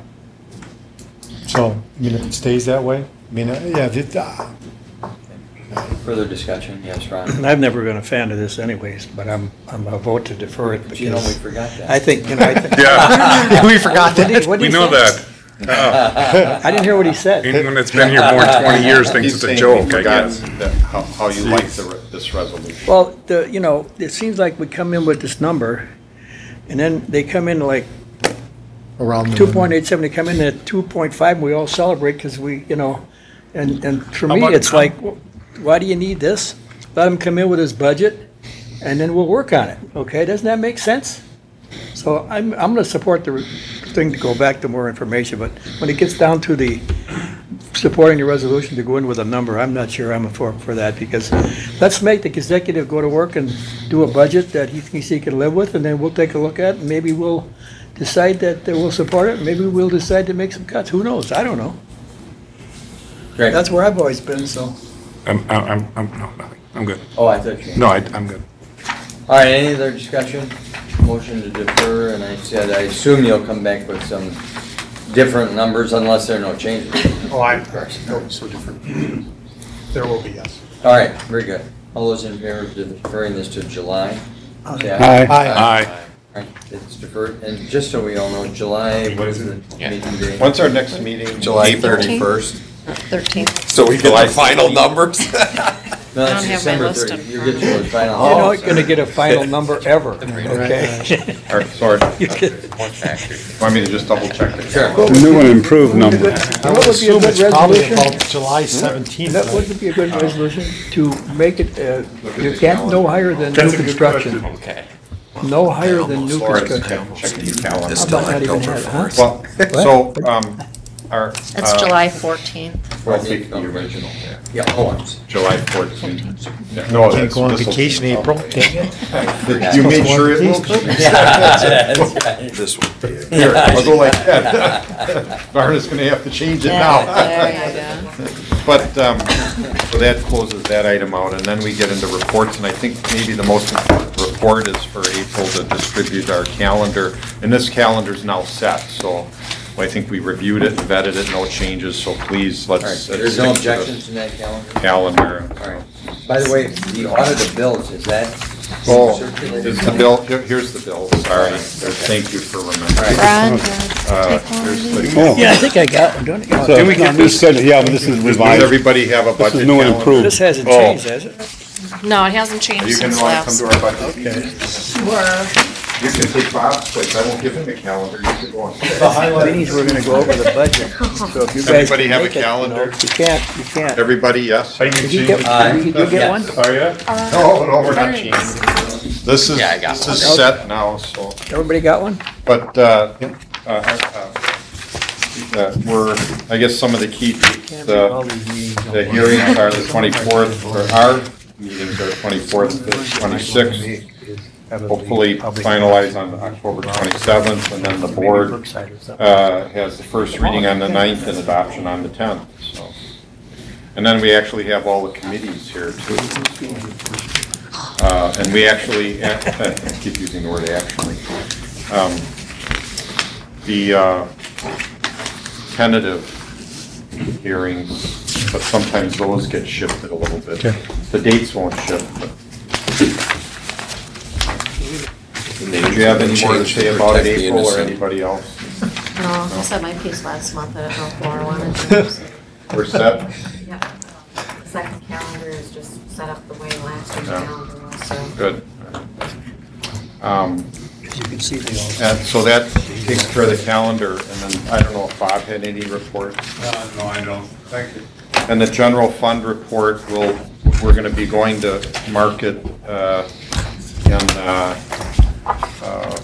So, I mean, if it stays that way, I mean, uh, yeah, the- uh, Further discussion? Yes, Ron? I've never been a fan of this anyways, but I'm, I'm a vote to defer it But you know, we because forgot that. I think, you know, I think. Yeah. we forgot What did that. he- what did We he know say? that. I didn't hear what he said. Anyone that's been here more than twenty years thinks He's it's a saying joke, we I forgot guess. that- How, how you like the, re- this resolution. Well, the, you know, it seems like we come in with this number and then they come in like Around the two point eight seven, they come in at two point five, and we all celebrate because we, you know, and, and for How me, about it's com- like, wh- why do you need this? Let him come in with his budget, and then we'll work on it, okay? Doesn't that make sense? So I'm, I'm gonna support the re- thing to go back to more information, but when it gets down to the supporting the resolution to go in with a number, I'm not sure I'm for, for that, because let's make the executive go to work and do a budget that he thinks he can live with, and then we'll take a look at it, and maybe we'll decide that uh, we'll support it, maybe we'll decide to make some cuts, who knows, I don't know. Greg? That's where I've always been, so. I'm, I'm, I'm, no, nothing. I'm good. Oh, I thought you. No, I, I'm good. All right, any other discussion? Motion to defer, and I said, I assume you'll come back with some different numbers unless there are no changes. Oh, I, no, so different. There will be, yes. All right, very good. All those in favor of deferring this to July? say Aye. Aye. All right, it's deferred, and just so we all know, July, what is the meeting day? When's our next meeting? July thirteenth? thirty-first. thirteenth. So we get the final numbers? No, I it's don't have my December list in thirtieth. You're getting your final. You're not gonna get a final number ever, okay? All right, sorry. Want me to just double check the calendar? New and improved number. What would be a Assume good it's probably resolution? about July seventeenth. That would be a good resolution to make it, uh, you can't no higher than new construction. Okay. No higher than new Sorry, construction. checking the calendar. How about not even that, huh? Well, so, um, our. It's uh, July fourteenth. I'll take the original there. Yeah, oh, I'm sorry. July fourteenth. Yeah, No, Can't that's. go on this'll- vacation April. You made sure it will. Yeah, that's right. This would be it. Here, I'll go like that. Varna's gonna have to change it now. There you go. But, um, so that closes that item out, and then we get into reports, and I think maybe the most important report is for April to distribute our calendar, and this calendar's now set, so I think we reviewed it and vetted it, no changes, so please, let's. All right, so let's there's no stick to the objections to that calendar? Calendar. All right. By the way, the audit of bills, is that Oh, circulated? is the bill, here- here's the bill, sorry, thank you for remembering. Ron, Uh, take one of here's these. the- Oh, Yeah, I think I got one, don't I? so, Can we get this- yeah, but this is Does revised. everybody have a This budget is new and calendar? improved. This hasn't Oh. changed, has it? No, it hasn't changed You can since want to come last. to our budget meeting? You can take Bob's place, I won't give him a calendar, you can go on. Meetings, we're gonna go over the budget, so if you guys. Everybody can have a make it, you know, calendar? You can't, you can't. Everybody, yes? Did you get, did you get one? Oh, yeah? No, no, we're not changing. This is, Yeah, I got this one. is set now, so, Everybody got one? but, uh, uh, uh, uh, we're, I guess some of the key, All the, these meetings. the hearings are the twenty-fourth, or our meetings are twenty-fourth to twenty-sixth. Hopefully finalize on October twenty-seventh, and then the board, uh, has the first reading on the ninth and adoption on the tenth, so. And then we actually have all the committees here too. Uh, and we actually, I keep using the word actually. Um, The, uh, tentative hearings, but sometimes those get shifted a little bit. The dates won't shift, but. Did you have any more to say about it, April, or anybody else? No, I said my piece last month. I don't know if Laura wanted to. We're set? Yep. The second calendar is just set up the way last year's Yeah. calendar was, so. Good. Um, You can see they all. And so that takes care of the calendar, and then, I don't know if Bob had any reports? Uh, no, I don't. Thank you. And the general fund report, will we're gonna be going to market, uh, in, uh, uh,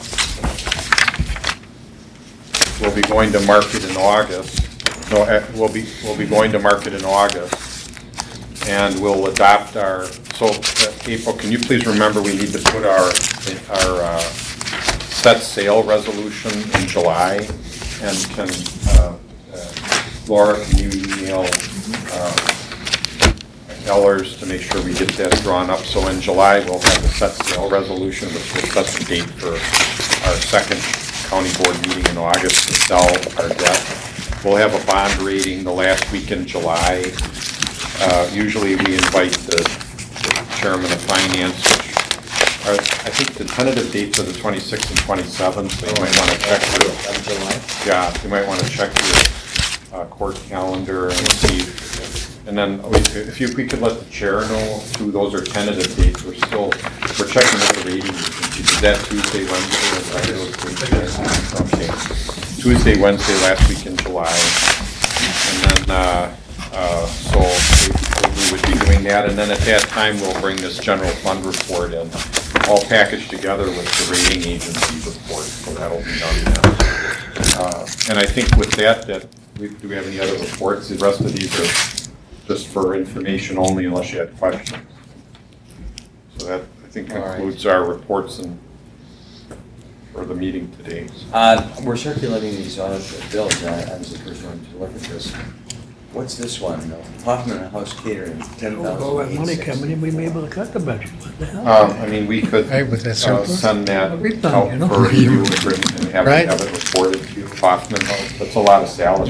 we'll be going to market in August. No, uh, we'll be, we'll be going to market in August. And we'll adopt our, so, uh, April, can you please remember, we need to put our, our, uh, set sale resolution in July, and can, uh, uh, Laura, can you email, uh, Ellers to make sure we get that drawn up, so in July, we'll have the set sale resolution, which will set the date for our second county board meeting in August to sell our debt. We'll have a bond rating the last week in July. Uh, usually, we invite the the chairman of finance, which are, I think the tentative dates are the twenty-sixth and twenty-seventh, so you might want to check your, Of July? yeah, you might want to check your uh, court calendar and see. And then we- if you, we could let the chair know too, those are tentative dates, we're still, we're checking with the rating agency. Is that Tuesday, Wednesday, or Friday, those dates? Okay. Tuesday, Wednesday, last week in July. And then, uh, uh, so we- we would be doing that, and then at that time, we'll bring this general fund report in, all packaged together with the rating agency report, so that'll be done then. Uh, And I think with that, that, we- do we have any other reports? The rest of these are just for information only unless you had questions. So that, I think, All right. concludes our reports and for the meeting today. Uh, we're circulating these audit bills, I I was the first one to look at this. What's this one, though? Hoffman House Catering, ten All that thousand money eight coming in, we may be able to cut the budget. What the hell? Um, I mean, we could Hey, with that uh, surplus? send that We've done, out you know. for review and bring- and have Right. have it reported to Hoffman House. That's a lot of salad.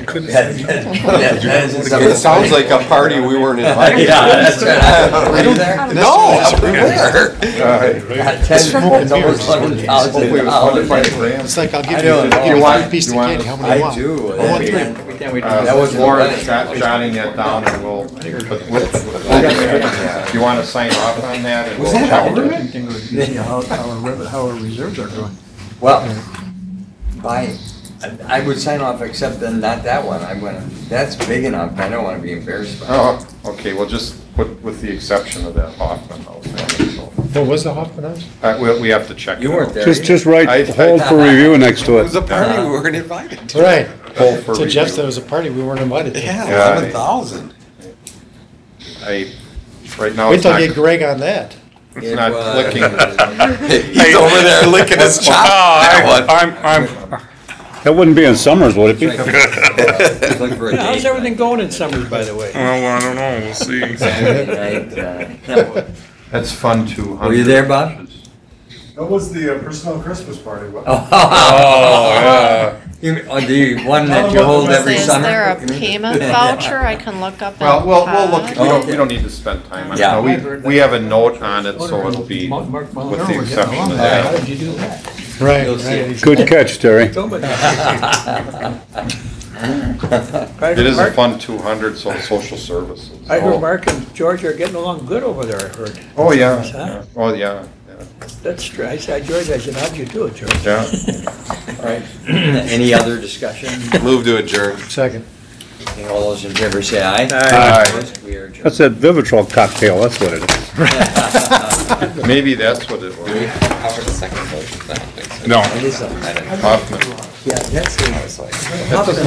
It sounds like a party we weren't invited Yeah, to. that's right. Were you there? No, we were. Got ten, it's almost eleven thousand Hopefully it was dollars. funded by the grant. It's like, I'll give I you, don't I'll give you know. one piece of You want- candy, how many do you I want? do. I want three. And we then we. Uh, That was Lauren's jot- jotting that down and we'll, but we'll- we'll- you want to sign off on that? and Was we'll that check all of it? it? See how, how our, rev- how our reserves are doing. Well, by, I I would sign off except then not that one. I'm gonna, that's big enough. I don't wanna be embarrassed by it. Oh, okay, well, just put, with the exception of that Hoffman House. thing, so. What was the Hoffman House? Uh, we, we have to check. You it weren't out. there. Just, just write I- hold for review next to It was a it. party we weren't invited to. Right. Hold for So Jeff review. said it was a party we weren't invited to. Yeah, Yeah, I- eleven thousand. I, right now, Wait it's till I not, get Greg on that. it's It not was- clicking. He's over there licking his Oh, chops. That one. I'm, I'm, That wouldn't be in Summers, would it be? Look for a Yeah, how's date. everything going in Summers, by the way? well, I don't know, we'll see. Saturday night, uh, yeah. That's fun two hundred. Were you there, Bob? That was the uh, personnel Christmas party. What- Oh, yeah. You mean, oh, the one that you hold every Is summer? there a You mean? payment voucher I can look up? Well, in we'll, we'll look, we Pod? don't, we don't need to spend time on it. Yeah. No, We, we have a note on it, so it'll be Mark- Mark with Molinaro the was getting exception along of with that. How that. did you do that? Right, You'll see right. Good catch, Terry. It is a fun two hundred, so social services. I Oh. heard Mark and George are getting along good over there, I heard. Oh, yeah, Huh? yeah. Oh, yeah, That's true. I said, George, I said, how'd you do it, George? yeah. All right. Any other discussion? Move to adjourn. Second. Okay, all those in favor say aye. Aye. Opposed? We are adjourned. That's that Vivitrol cocktail, that's what it is. Maybe that's what it was. Cover the second motion. No. It is a- Hoffman. Yeah, that's. I was like. Hoffman